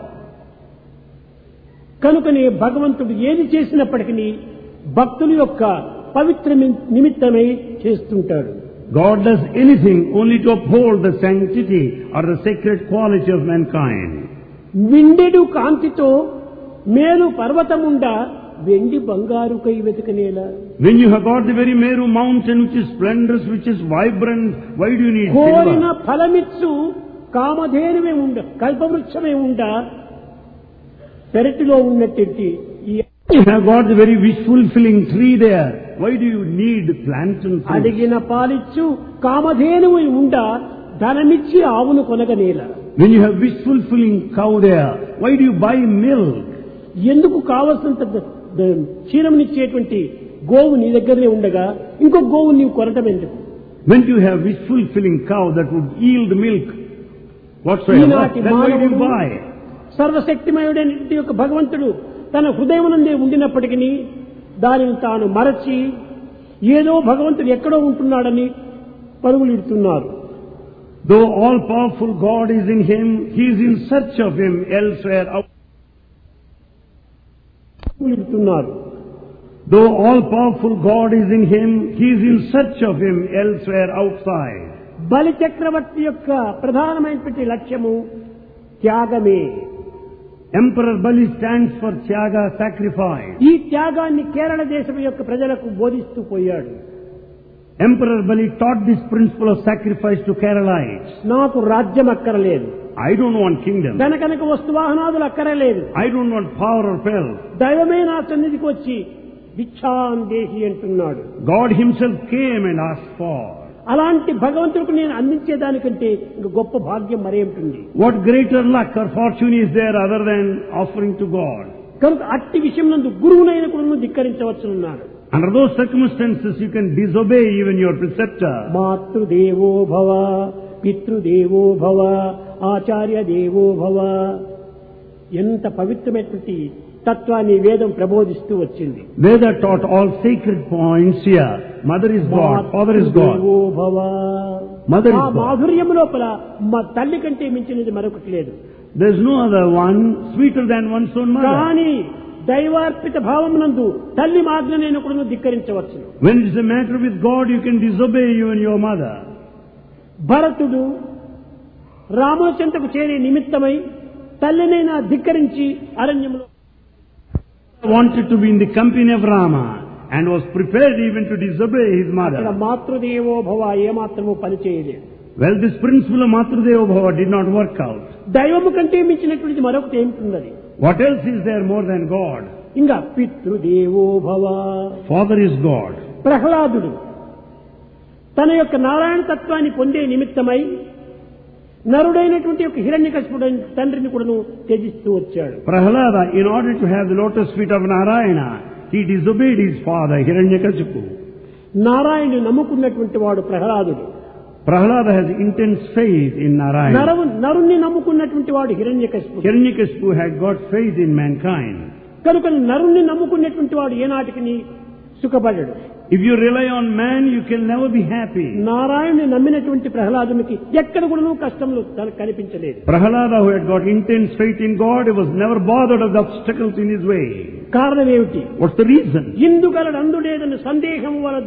కనుకనే భగవంతుడు ఏది చేసినప్పటికీ భక్తుల యొక్క పవిత్ర నిమిత్తమై చేస్తుంటాడు.
God does anything only to uphold the sanctity or the sacred quality of mankind.
విండెడు కాంతితో మేలు పర్వతముండా వెండి బంగారు కై వెతకనేలా.
When you have got the very Meru mountain which is splendorous, which is vibrant, why do you need
కోరిన
silver?
ఫలమిచ్చు కామధేనువే ఉండ, కల్పవృక్షమే ఉండ, పెరటిలో ఉన్నట్టి ఈ
You have got the very wish fulfilling tree there. Why do you need plantain fruits?
అడిగిన పాలిచ్చు కామధేనువు ఉండ ధనమిచ్చి ఆవును కొనగనేలా.
When you have wish fulfilling cow there, why do you buy milk?
ఎందుకు కావలసినంత క్షీరమునిచ్చేటువంటి గోవు నీ దగ్గరనే ఉండగా ఇంకో గోవు నీవు కొనటం ఎందుకు?
When you have wish fulfilling cow that would yield milk whatsoever,
ఈనాటి
then why do you
మానవుడు
buy?
సర్వశక్తిమయుడైనటువంటి యొక్క భగవంతుడు తన హృదయమునందే ఉండినప్పటికీ దానిని తాను మరచి ఏదో భగవంతుడు ఎక్కడో ఉంటున్నాడని పరుగులిడుతున్నారు.
Though all-powerful God is in him, he is in search of him elsewhere. Though all-powerful God is in him, he is in search of him elsewhere outside.
బలి చక్రవర్తి యొక్క ప్రధానమైనటువంటి లక్ష్యము త్యాగమే.
Emperor Bali stands for Tyaga, sacrifice.
ఈ త్యాగాన్ని కేరళ దేశం యొక్క ప్రజలకు బోధిస్తూ పోయాడు.
Emperor Bali taught this principle of sacrifice to Keralites.
నాకు రాజ్యం అక్కరలేదు,
I don't want kingdom.
ధనకనక వస్తువాహనాదులు అక్కరలేదు,
I don't want power or wealth.
దైవమే నా సన్నిధికి వచ్చి భిక్షాం దేహి అంటున్నాడు.
God himself came and asked for.
అలాంటి భగవంతుడికి నేను అందించేదానికంటే ఇంక గొప్ప భాగ్యం మరేమిటి?
What greater luck or fortune is there other than offering to God?
కనుక అట్టి విషయం నందు గురువునైన కూడా ధిక్కరించవచ్చున్నాడు.
Under those circumstances you can disobey even your preceptor.
మాతృదేవో భవ, పితృదేవో భవ, ఆచార్య దేవో భవ. ఎంత పవిత్రమైనటువంటి తత్వాన్ని వేదం ప్రబోధిస్తూ వచ్చింది.
Veda taught all sacred points here. Mother is God, Father is God.
దేవో భవ.
Mother is
ఆ
God.
మాధుర్యం లోపల మా తల్లి కంటే మించినది మరొకటి లేదు.
There is no other one sweeter than one's own mother.
కానీ దైవార్పిత భావం నందు తల్లి మాజ్ఞనైన కూడా ధిక్కరించవచ్చు.
When it is a matter with God, you can disobey even your mother.
భరతుడు రాముల చెంతకు చేరే నిమిత్తమై తల్లినైనా ధిక్కరించి అరణ్యంలో
wanted to be in the company of Rama and was prepared even to disobey his
అక్కడ
mother.
మాతృదేవో భవ ఏమాత్రము పనిచేయలేదు.
Well, this principle of Matradeva Bhava did not work out.
దైవము కంటే మించినటువంటిది మరొకటి ఏమిటున్నది?
What else is there more than God?
ఇంకా పితృదేవో భవ.
Father is God.
ప్రహ్లాదుడు తన యొక్క నారాయణ తత్వాన్ని పొందే నిమిత్తమై నరుడైనటువంటి యొక్క హిరణ్యకశిపుడు తండ్రిని కూడాను త్యజిస్తూ వచ్చాడు.
Prahlada, in order to have the lotus feet of Narayana, he disobeyed his father, Hiranyakashipu.
నారాయణుని నమ్ముకున్నటువంటి వాడు ప్రహ్లాదుడు.
Prahlada has intense faith in Narayana.
నరవు నరుణ్ణి నమ్ముకున్నటువంటి వాడు హిరణ్యకశిపుడు.
Hiranyakashipu had got faith in mankind.
కనుక నరుణ్ణి నమ్ముకున్నటువంటి వాడు ఏనాటికి సుఖపడడు.
If you rely on man, you can never be happy.
నారాయణుని నమ్మినటువంటి ప్రహ్లాదునికి ఎక్కడ కూడా కష్టములు కనిపించలేదు.
Prahlada, who had got intense faith in God, he was never bothered of the obstacles in his way.
కారణం ఏమిటి?
What's the reason?
ఇందుగలడు అందులేదని సందేహం వలదు.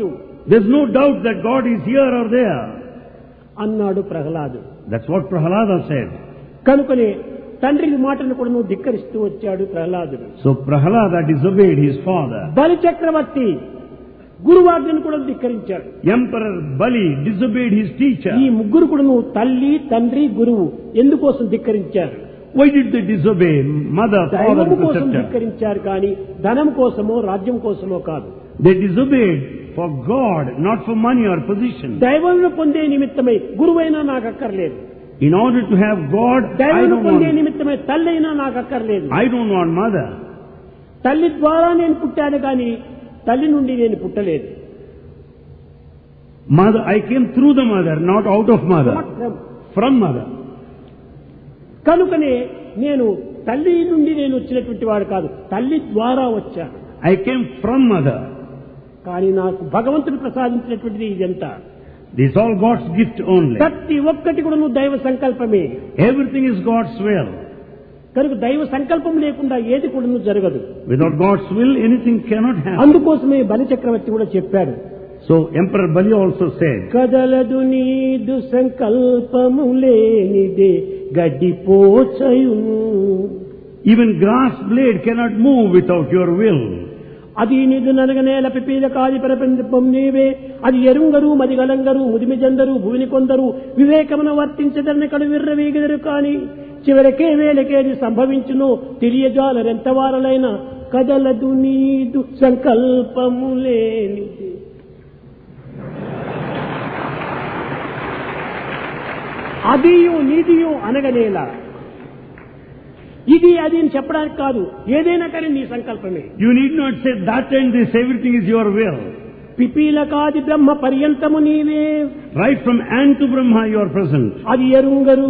There's no doubt that God is here or there.
అన్నాడు Prahlad.
That's what Prahlada said.
కనుకనే తండ్రి మాటను కూడా నువ్వు ధిక్కరిస్తూ వచ్చాడు ప్రహ్లాదుడు.
So Prahlada disobeyed his father.
బలి చక్రవర్తి గురువాజ్ఞను కూడా ధిక్కరించాడు.
Emperor Bali disobeyed his teacher.
ఈ ముగ్గురు కూడా నువ్వు తల్లి, తండ్రి, గురువు ఎందుకోసం ధిక్కరించారు?
Why did they disobey mother, father,
దైవము కోసం
preceptor?
ధిక్కరించారు కానీ ధనం కోసమో రాజ్యం కోసమో కాదు.
They disobeyed for God, not for money or position.
దైవమును పొందే నిమిత్తమై గురువైనా నాకు అక్కర్లేదు.
In order to have God, I
దైవమును
don't
పొందే
want,
నిమిత్తమై తల్లి అయినా నాకు అక్కర్లేదు.
I don't want mother.
తల్లి ద్వారా నేను పుట్టాను కానీ తల్లి నుండి నేను పుట్టలేదు.
Mother, I came through the mother, not out of mother. From mother.
కనుకనే నేను తల్లి నుండి నేను వచ్చినటువంటి వాడు కాదు, తల్లి ద్వారా వచ్చాను.
I came from mother.
కానీ నాకు భగవంతుడు ప్రసాదించినటువంటిది ఇదంతా.
This is all God's gift only.
ప్రతి ఒక్కటి కూడా నువ్వు దైవ సంకల్పమే.
Everything is God's will.
కనుక దైవ సంకల్పం లేకుండా ఏది కూడా నువ్వు జరగదు.
Without God's will, anything cannot happen.
అందుకోసమే బలి చక్రవర్తి కూడా చెప్పాడు.
So Emperor Bali also said,
కదలదు నీదు సంకల్పము లేనిదే గడ్డిపోచయును.
even grass blade cannot move without your will.
అది నిధు ననగనేల పిపీల కాది ప్రపంచం నీవే, అది ఎరుంగరు మది గలంగరు ముదిమి జందరు భూమిని కొందరు వివేకమున వర్తించదన్న కడు విర్రవీగెదరు కాని చివరికే వేలకేది సంభవించును తెలియజాలరెంతవారలైన కదలదు నీదు సంకల్పము లేనిది. అదియు నీదియు అనగనేలా, ఇది అది అని చెప్పడానికి కాదు, ఏదైనా కానీ నీ సంకల్పమే.
You need not say that and this, everything is your will.
పిపీలకాది బ్రహ్మ పర్యంతము నీవే,
Right from Ant to Brahma you are present.
అది ఎరుంగరు.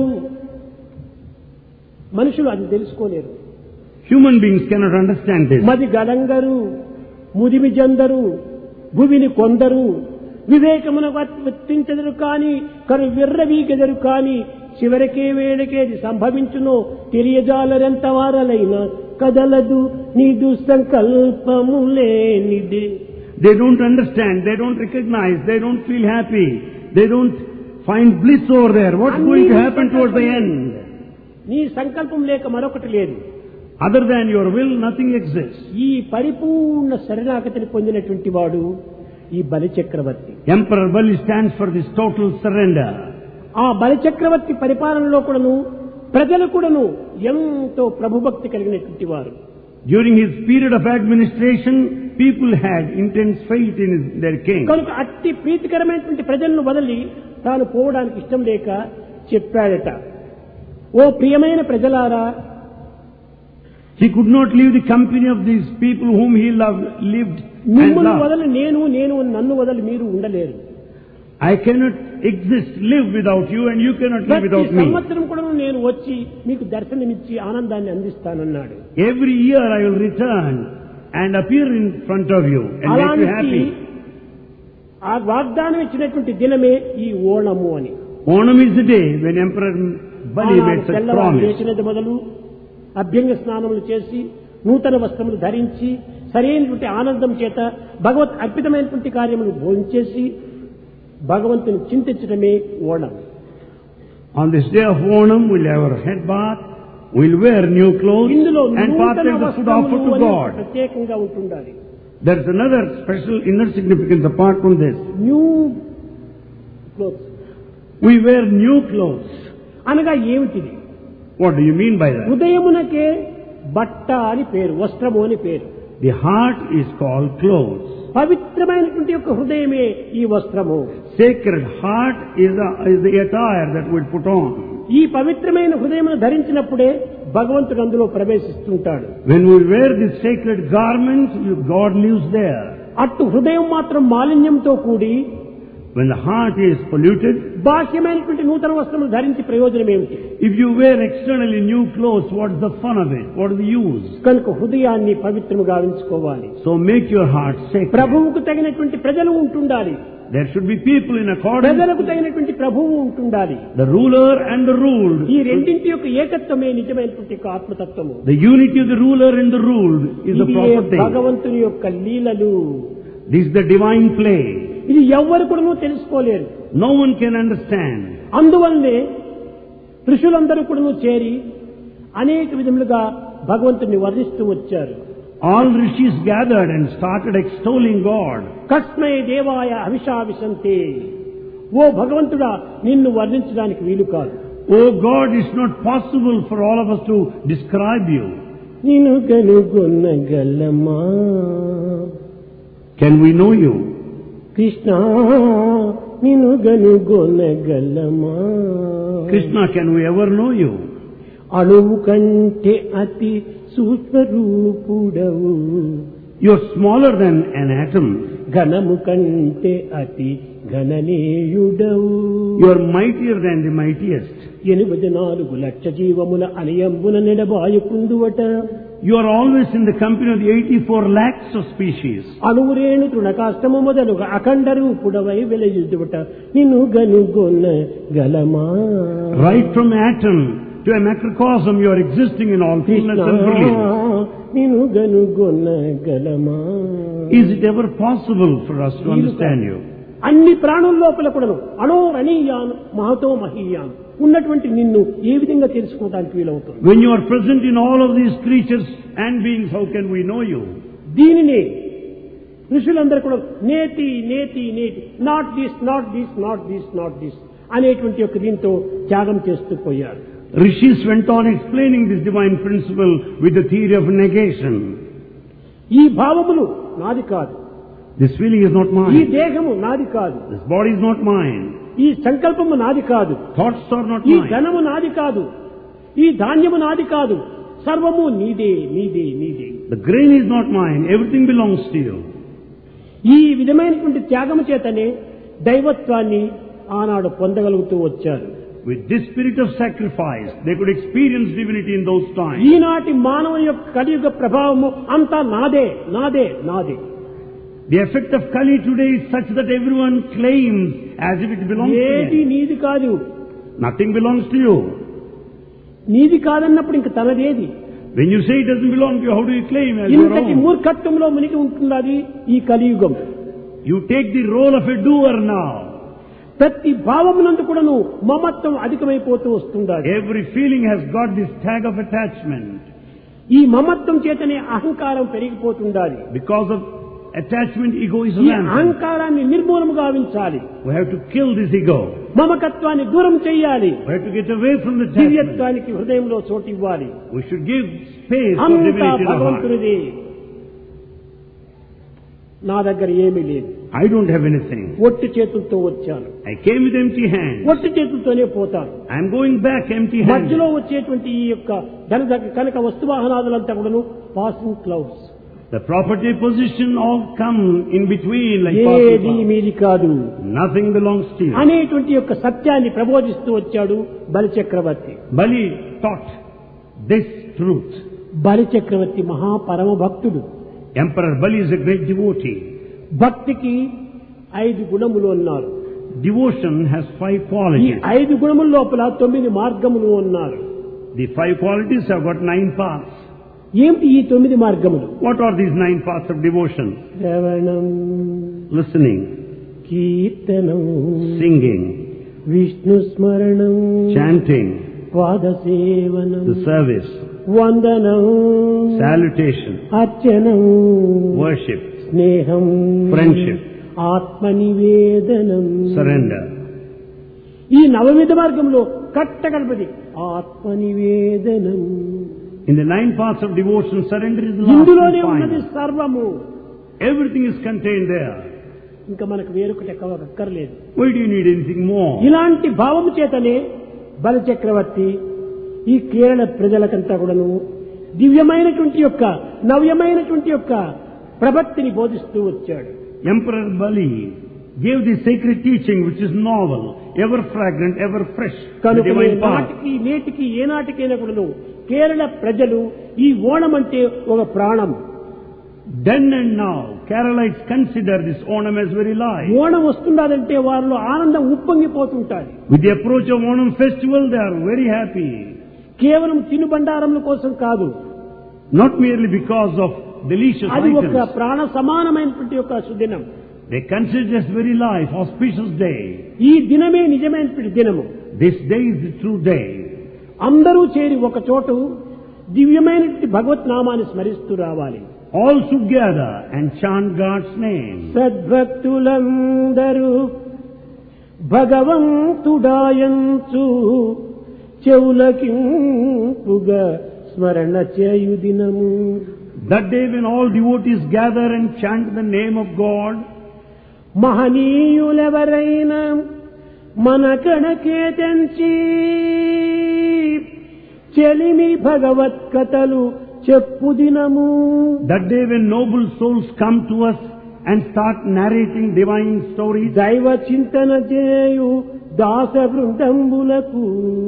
మనుషులు అది తెలుసుకోలేరు.
Human beings cannot understand this.
మది గలంగరు ముదిమి జందరు భువిని కొందరు వివేకమున వర్తించదరు కాని కను విర్రవీగెదరు కాని చివరికే వేళకేది సంభవించునో తెలియజాలరెంత వారలైన కదలదు నీదు సంకల్పము లేనిదే.
They don't understand, they don't recognize, they don't feel happy, they don't find bliss over there. What's going to happen towards the end?
నీ సంకల్పం లేక మరొకటి లేదు.
Other than your will, nothing exists.
ఈ పరిపూర్ణ శరణాగతిని పొందినటువంటి వాడు ఈ బలి చక్రవర్తి.
Emperor Bali stands for this total surrender.
ఆ బలి చక్రవర్తి పరిపాలనలో కూడాను ప్రజలు కూడాను ఎంతో ప్రభుభక్తి కలిగినటువంటి వారు.
During his period of administration, people had intense faith in his, their king.
కనుక అతి ప్రీతికరమైనటువంటి ప్రజలను వదిలి తాను పోవడానికి ఇష్టం లేక చెప్పాడట, ఓ ప్రియమైన ప్రజలారా,
He could not leave the company of these people whom he loved, lived and
మిమ్మల్ని
loved.
వదలి నేను నేను నన్ను వదలి మీరు ఉండలేరు.
I cannot exist, live without you, and you cannot live
ప్రతి
without me.
సంవత్సరం కూడా నేను వచ్చి మీకు దర్శనమిచ్చి ఆనందాన్ని అందిస్తానన్నాడు.
Every year I will return and appear in front of you and make you
అలాంటి
happy.
ఆ వాగ్దానం ఇచ్చినటువంటి దినమే ఈ ఓణము అని.
Onam is the day when Emperor Bali made such
తెల్లవారు
promise.
లేచినది మొదలు అభ్యంగ స్నానములు చేసి నూతన వస్త్రములు ధరించి సరైనటువంటి ఆనందం చేత భగవత్ అర్పితమైనటువంటి కార్యములు భోంచేసి భగవంతుని చింతించడమే Onam.
On this day of Onam, we'll have our head bath, we'll wear new clothes
ఇందులో
and partake
నూతన
the food offered to
వస్త్రములు
God.
ప్రత్యేకంగా ఉంటుండాలి.
There's another special inner significance apart from this.
New clothes
We wear new clothes.
అనగా ఏమిటిది?
What do you mean by that?
హృదయమునకే బట్ట అని పేరు, వస్త్రము అని పేరు.
The heart is called clothes.
పవిత్రమైనటువంటి యొక్క హృదయమే ఈ వస్త్రము.
Sacred heart is, a, is the attire that we put on.
ఈ పవిత్రమైన హృదయమును ధరించినప్పుడే భగవంతుడు అందులో ప్రవేశిస్తుంటాడు.
When we wear this sacred garment, you- God lives there.
అటు హృదయం మాత్రం మాలిన్యంతో కూడి
When the heart is polluted,
బాహ్యమైనటువంటి నూతన వస్త్రములు ధరించి ప్రయోజనం ఏమిటి?
if you wear externally new clothes, what's the fun of it? What is the use?
కనుక హృదయాన్ని పవిత్రముగా ఉంచుకోవాలి.
So make your heart sacred.
ప్రభువుకు తగినటువంటి ప్రజలు ఉంటుండాలి.
There should be people in accordance.
ప్రజలకు తగినటువంటి ప్రభువు ఉంటుండాలి.
The ruler and the ruled.
ఈ రెండింటి యొక్క ఏకత్వమే నిజమైనటువంటి ఆత్మతత్వము.
The unity of the ruler and the ruled is the
ఇది
proper thing.
భగవంతుని యొక్క లీలలు.
This is the divine play.
ఇది ఎవ్వరు కూడా తెలుసుకోలేరు.
No one can understand.
అందువల్లనే ఋషులందరూ కూడా చేరి అనేక విధములుగా భగవంతుని వర్ణిస్తూ వచ్చారు.
All rishis gathered and started extolling God.
కస్మై దేవాయ అవిషావిశంతే. ఓ భగవంతుడా, నిన్ను వర్ణించడానికి వీలు కాదు.
Oh God, it's not possible for all of us to describe you.
నిన్ను కనుగొనగలమా?
Can we know you?
Krishna, నిన్ను కనుగొనగలమా?
Krishna, can we ever know you?
అణువు కంటే అతి సూక్ష్మరూపుడవు.
You're smaller than an atom.
ఘనము కంటే అతి ఘననీయుడవు.
You're mightier than the mightiest.
ఎనిమిది నాలుగు లక్ష జీవముల అనియంబున నెడబాయుకుందువట.
You are always in the company of the eighty-four lakhs of species.
అణువురేణు తృణకాష్టము మొదలుగా అఖండ రూపుడవై వెలయుదువట. నిన్ను గనుగొనగలమా?
Right from atom to a macrocosm, you are existing in all fullness and brilliance.
నిన్ను గనుగొనగలమా?
Is it ever possible for us to understand you?
అన్ని ప్రాణుల లోపల కూడాను అణోరణీయాన్ మహతో మహీయాన్ ఉన్నటువంటి నిన్ను ఏ విధంగా తెలుసుకోవడానికి వీలవుతుంది?
When you are present in all of these creatures and beings, how can we know you?
దీనిని ఋషులందరూ కూడా నేతి నేతి నేతి not this not this not this not this అనేటువంటి యొక్క దీంతో త్యాగం చేస్తూ పోయారు.
Rishis went on explaining this divine principle with the theory of negation.
ఈ భావములు నాది కాదు.
This feeling is not
ఈ
mine.
దేహము నాది కాదు.
This body is not mine.
ఈ సంకల్పము నాది కాదు.
Thoughts are not
ఈ
mine.
ధనము నాది కాదు. ఈ ధాన్యము నాది కాదు. సర్వము నీదే నీదే నీదే.
The grain is not mine. Everything belongs to you.
ఈ విధమైనటువంటి త్యాగము చేతనే దైవత్వాన్ని ఆనాడు పొందగలుగుతూ వచ్చారు.
With this spirit of sacrifice, they could experience divinity in those times.
ఈనాటి మానవుని యొక్క కలియుగ ప్రభావము అంతా నాదే నాదే నాదే.
The effect of Kali today is such that everyone claims as if it belongs to
ఏది
them.
నీది కాదు.
Nothing belongs to you.
నీది కాదన్నప్పుడు ఇంక తనదేది.
When you say it doesn't belong to you, how do you claim as your
ఇంతటి
own?
మూర్ఖత్వంలో మునిగి ఉంటున్నది ఈ కలియుగం.
You take the role of a doer now.
ప్రతి భావమునందు కూడాను మమత్వం అధికమైపోతూ వస్తుండాలి.
Every feeling has got this tag of attachment.
ఈ మమత్వం చేతనే అహంకారం పెరిగిపోతుండాలి.
Because of attachment, ego is
ఈ
rampant.
అహంకారాన్ని నిర్మూలము గావించాలి.
We have to kill this ego.
మమకత్వాన్ని దూరం చేయాలి.
We have to get away from the attachment.
దివ్యత్వానికి హృదయంలో చోటు ఇవ్వాలి.
We should give space for
అంతా
divinity in the heart.
భగవంతుడిది. నా దగ్గర ఏమీ లేదు.
I don't have anything.
ఒట్టి చేతులతో వచ్చాను.
I came with empty hands.
ఒట్టి చేతులతోనే పోతాను.
I am going back empty handed.
మధ్యలో వచ్చేటువంటి ఈ యొక్క ధన కనుక వస్తువాహనాదులంతా కూడాను passing clouds.
The property position all come in between like
ఏది
passing clouds.
మీది కాదు
Nothing belongs to you.
అనేటువంటి యొక్క సత్యాన్ని ప్రబోధిస్తూ వచ్చాడు బలిచక్రవర్తి.
Bali taught this truth.
బలిచక్రవర్తి మహాపరమ భక్తుడు.
Emperor Bali is a great devotee.
భక్తికి ఐదు గుణములు ఉన్నారు.
Devotion has five
ఈ
qualities.
ఐదు గుణముల లోపల తొమ్మిది మార్గములు ఉన్నారు.
The five qualities have got nine paths.
ఏమిటి ఈ తొమ్మిది మార్గములు?
What are these nine paths of devotion?
శ్రవణం,
Listening,
కీర్తనం,
singing,
విష్ణు స్మరణం,
chanting,
పాదసేవనం,
the service,
వందనం,
salutation,
అర్చనం,
worship,
స్నేహం,
friendship,
ఆత్మనివేదనం,
surrender.
ఈ నవవిధ మార్గంలో కట్టగలపది ఆత్మనివేదనం.
In the nine paths of devotion, surrender is the last
ఇందులోనే
and
ఉన్నది
final.
సర్వము.
Everything is contained there.
ఇంకా మనకు వేరొకటి అక్కర్లేదు.
Why do you need anything more?
ఇలాంటి భావము చేతనే బలిచక్రవర్తి ఈ కేరళ ప్రజలకంతా కూడాను దివ్యమైనటువంటి యొక్క నవ్యమైనటువంటి యొక్క ప్రభక్తిని బోధిస్తూ వచ్చాడు.
Emperor Bali gave the sacred teaching which is novel, ever fragrant, ever fresh, the
కనుక
divine path.
నాటికి నేటికి ఏనాటికైనా కూడాను కేరళ ప్రజలు ఈ ఓణం అంటే ఒక ప్రాణం.
Then and now, Keralites consider this Onam as very live.
Onam వస్తున్నదంటే వారిలో ఆనందం ఉప్పొంగిపోతుంటాది.
With the approach of Onam festival, they are very happy.
కేవలం తినుబండారముల కోసం కాదు,
Not merely because of delicious
అది ఒక
items.
ప్రాణ సమానమైనటువంటి ఒక సుదినం.
They consider this very life auspicious day.
ఈ దినమే నిజమైనటువంటి దినము.
This day is the true day.
అందరూ చేరి ఒక చోటు దివ్యమైనటువంటి భగవత్ నామాన్ని స్మరిస్తూ రావాలి.
All together and chant God's name.
సద్భక్తులందరూ భగవంతుడాయంచు చెవులకింపుగా స్మరణ చేయు దినము.
That day when all devotees gather and chant the name of God.
మహనీయులెవరైనా మన కణకే తెంచి చెలిమి భగవత్ కథలు చెప్పు దినము.
That day when noble souls come to us and start narrating divine stories.
దైవ చింతన చేయు దాస బృందంబులకు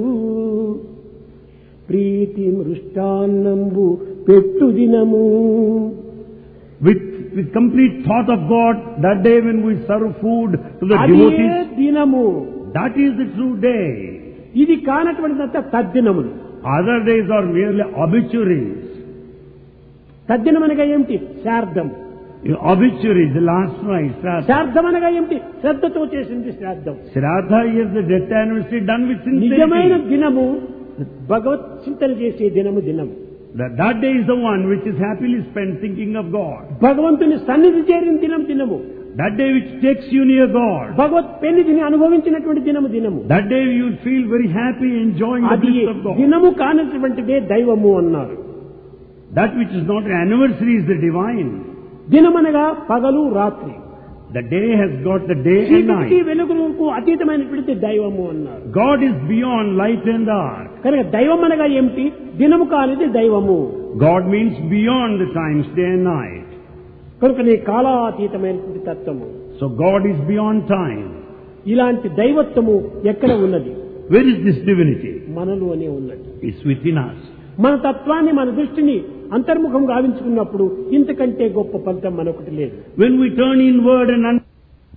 ప్రీతి మృష్టాన్నంబు పెట్టు దినము.
With, with complete thought of God, that day when we serve food to the
అదే
devotees.
దినము.
That is the true day.
ఇది కానటువంటిదంతా తద్దినములు.
Other days are merely obituaries.
తద్దినం అనగా ఏమిటి? శ్రాద్ధం.
Obituary is the last night.
శ్రాద్ధం అనగా ఏమిటి? శ్రద్ధతో చేసింది శ్రాద్ధం.
Shraddha is the death anniversary done with
నిజమైన
sincerity.
దినము భగవత్ చింతన చేసే దినము దినం.
That, that day is the one which is happily spent thinking of God.
భగవంతుని సన్నిధి చేరిన దినం దినము.
That day which takes you near God.
భగవత్ పెన్నిధిని అనుభవించినటువంటి దినము దినము.
That day you will feel very happy enjoying the
అది
bliss of God.
దినము కానటువంటిదే దైవము అన్నారు.
That which is not an anniversary is the divine.
దినమనగా పగలు రాత్రి.
The day has got the day and
చీకటి
night.
వెలుగులకు అతీతమైనటువంటి దైవము అన్నారు.
God is beyond light and dark.
కనుక దైవం అనగా ఏమిటి? దినము కానిది దైవము.
God means beyond the times, day and night.
కనుక నీ కాలాతీతమైనటువంటి తత్వము.
So God is beyond time.
ఇలాంటి దైవత్వము ఎక్కడ ఉన్నది?
Where is this divinity?
మనలోనే ఉన్నది.
It's within us.
మన తత్వాన్ని మన దృష్టిని అంతర్ముఖం గావించుకున్నప్పుడు ఇంతకంటే గొప్ప ఫలితం మనొకటి లేదు.
When we turn inward and un-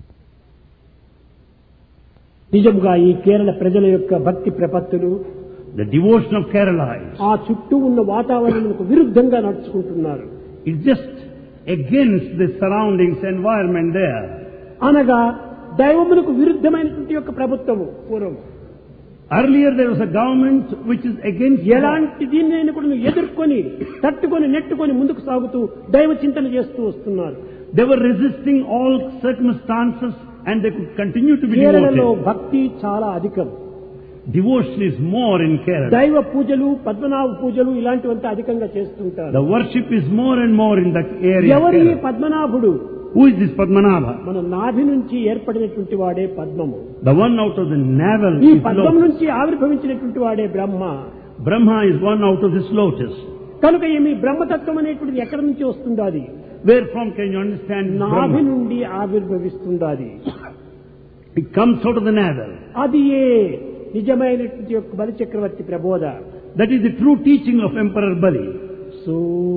నిజముగా ఈ కేరళ ప్రజల యొక్క భక్తి ప్రపత్తులు
the devotion of Kerala is,
ఆ చుట్టూ ఉన్న వాతావరణానికి విరుద్ధంగా నడుచుకుంటున్నారు.
it's just against the surroundings, environment there.
అనగా దైవమునకు విరుద్ధమైనటువంటి యొక్క ప్రభుత్వము పూర్వం.
Earlier there was a government which is against God.
ఎలాంటి దీన్ని కూడా ఎదుర్కొని తట్టుకొని నెట్టుకొని ముందుకు సాగుతూ దైవ చింతన చేస్తూ వస్తున్నారు.
They were resisting all circumstances and they could continue to be
కేరళలో
devoted.
భక్తి చాలా అధికం.
Devotion is more in Kerala.
దైవ పూజలు పద్మనాభ పూజలు ఇలాంటివంతా అధికంగా చేస్తుంటారు.
The worship is more and more in that area.
ఎవరి పద్మనాభుడు?
Who is this Padmanabha?
మన నాభి నుంచి ఏర్పడినటువంటి వాడే పద్మము.
The one out of the navel
ఈ
is
పద్మం
lotus.
నుంచి ఆవిర్భవించినటువంటి వాడే బ్రహ్మ.
Brahma is one out of this lotus.
కనుక ఈ బ్రహ్మతత్వం అనేటువంటిది ఎక్కడి నుంచి వస్తుందో అది
Where from can you understand
నాభి
Brahma?
నుండి ఆవిర్భవిస్తుందో అది
It comes out of the navel.
అది ఏ నిజమైనటువంటి యొక్క బలి చక్రవర్తి ప్రబోధ.
That is the true teaching of Emperor Bali.
So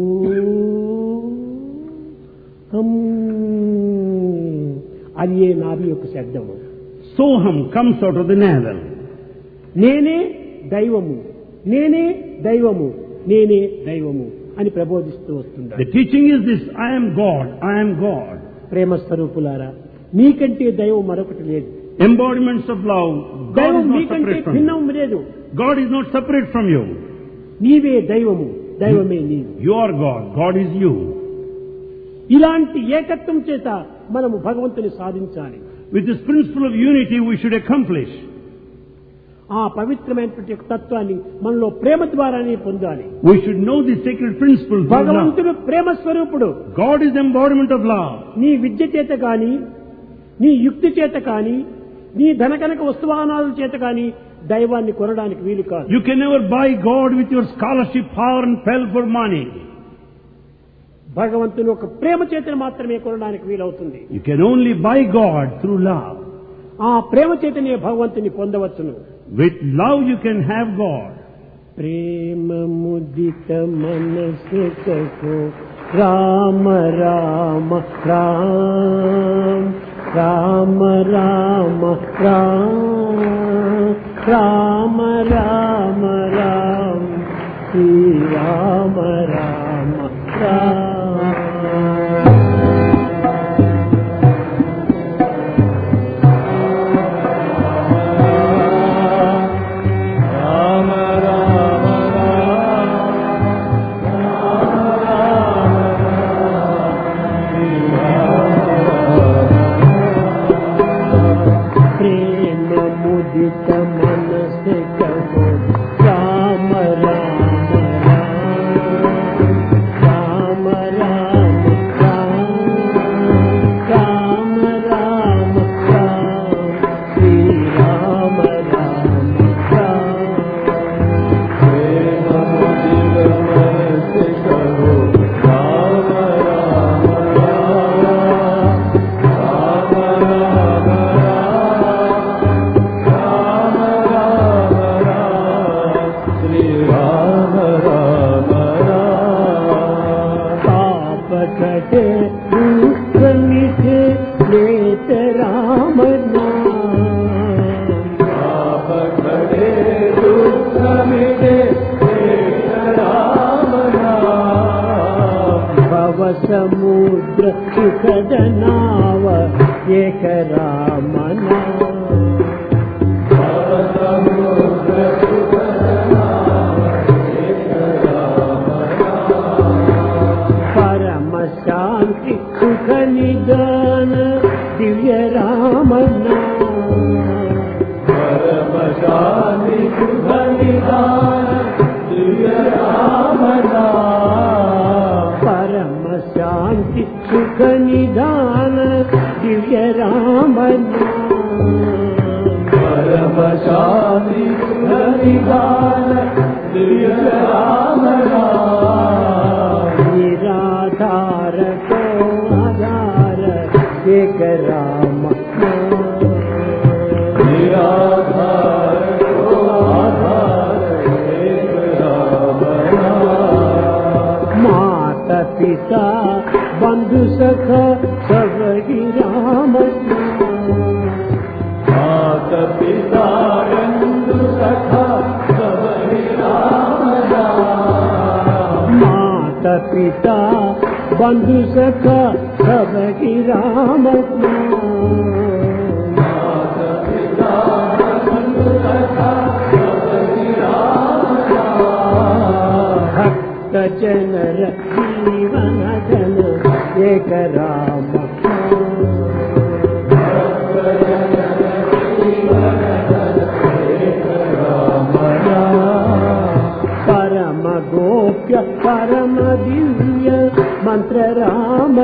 అది ఏ నాభి యొక్క శబ్దము.
Soham comes out of the navel.
నేనే దైవము, నేనే దైవము, నేనే దైవము అని ప్రబోధిస్తూ వస్తుంటారు.
The teaching is this: I am God, I am God.
ప్రేమ స్వరూపులారా, మీకంటే దైవం మరొకటి లేదు.
Embodiments of love. God
దైవం
is not
మీకంటే
separate from you.
భిన్నం లేదు.
God is not separate from you.
నీవే దైవము, దైవమే నీవు.
You are God, God is you.
ఇలాంటి ఏకత్వం చేత మనము భగవంతుని సాధించాలి.
With this principle of unity we should accomplish.
ఆ పవిత్రమైనటువంటి తత్వాన్ని మనలో ప్రేమ ద్వారానే పొందాలి.
We should know the sacred principle through love.
భగవంతుడు ప్రేమ స్వరూపుడు.
God is the embodiment of love.
నీ విద్య చేత కాని, నీ యుక్తి చేత కాని, నీ ధనకనక వస్తువాహనాల చేత కాని దైవాన్ని కొనడానికి వీలు కాదు.
You can never buy God with your scholarship, power and pelf for money.
భగవంతుని ఒక ప్రేమ చేతను మాత్రమే కొనడానికి వీలవుతుంది.
You can only buy God through love.
ఆ ప్రేమ చేతనే భగవంతుని పొందవచ్చును.
With love you can have God.
ప్రేమ ముదిత మనసుకో రామ రామ రామ రామ రామ రామ రామ రామ రామ శ్రీ రామ రామ రామ ఏక రామన పరమ శాంతి సుఖ నిదాన దివ్య రామన పరమ శాంతి సుఖ నిదాన దివ్య రామన పరమ శాంతి సుఖ నిదాన దివ్య రామన పరమ శాంతి సుఖ నిదాన దివ్య రామన నిరాధార కో ఆధార ఏక రామ నిరాధార కో ఆధార ఏక రామ मात पिता बंधु सखा सब ही राम मात पिता बंधु सखा सब ही राम मात पिता बंधु सखा सब ही राम मात पिता बंधु सखा सब ही राम भक्त जनर जीवन जन एक राम परम गोप्य परम दिव्य मंत्र राम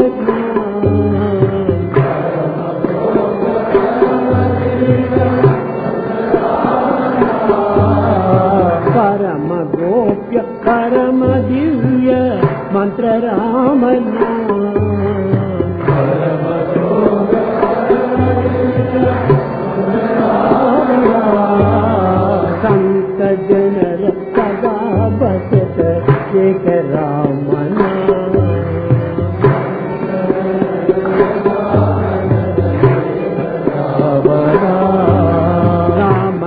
परम गोप्य परम दिव्य मंत्र राम संत जनर सदा बसत एक राम राम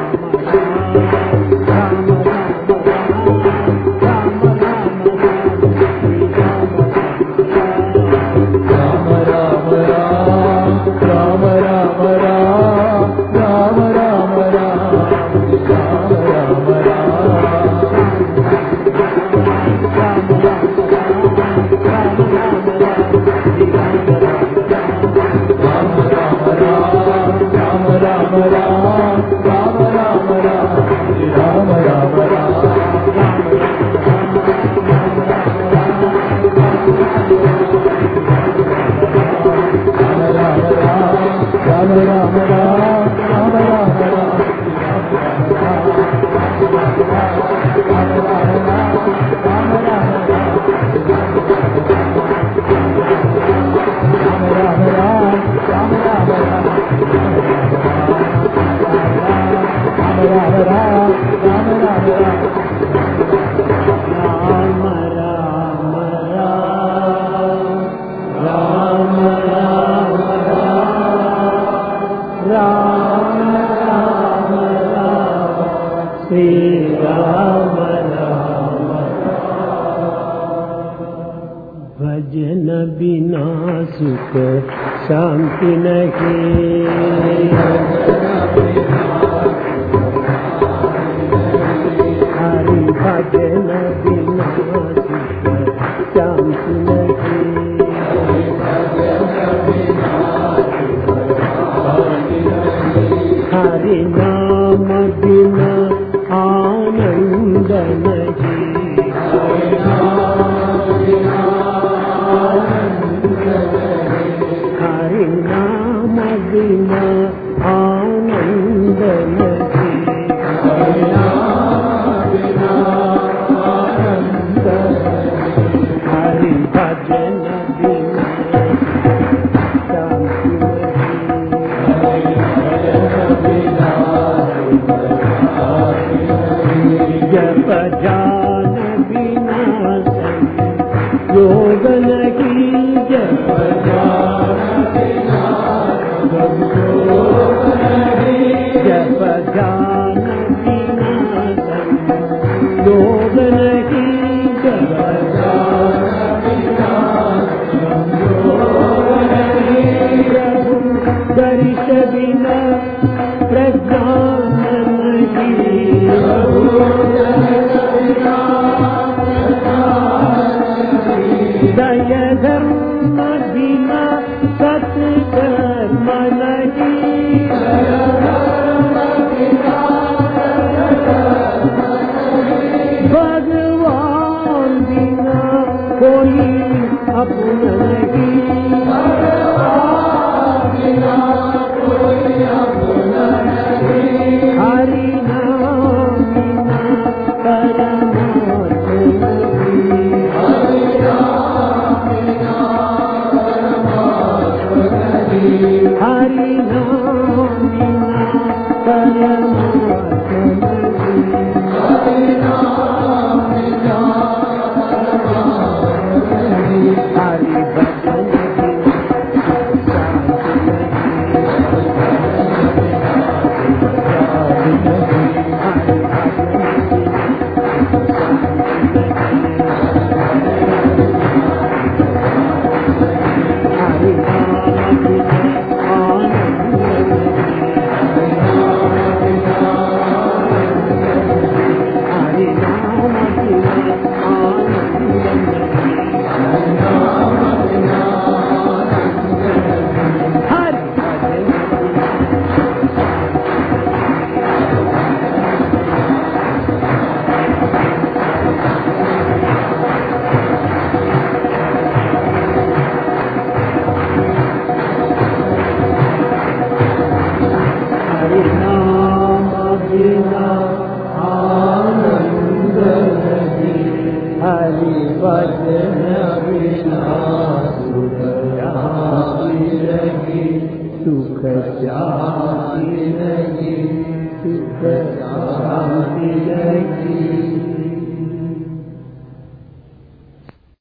भजन बिना सुख शांति नहीं हरि भजन बिना सुख शांति नहीं हरि नाम बिना आनंद नहीं हरि नाम बिना आनंद नहीं हरि भजन बिना शांति नहीं जप जान बिना योग नहीं जप जान बिना बिना प्रज्ञान नहीं, दय धर्म बिना सत्कर्म नहीं, भगवान बिना कोई अपना नहीं, हरि नाम बिना परमार्थ नहीं, हरि नाम बिना परमार्थ नहीं, हरि नाम बिना परमार्थ नहीं, हरि नाम बिना परमार्थ नहीं, हरि भजन सुख शांति नहीं, सुख शांति नहीं।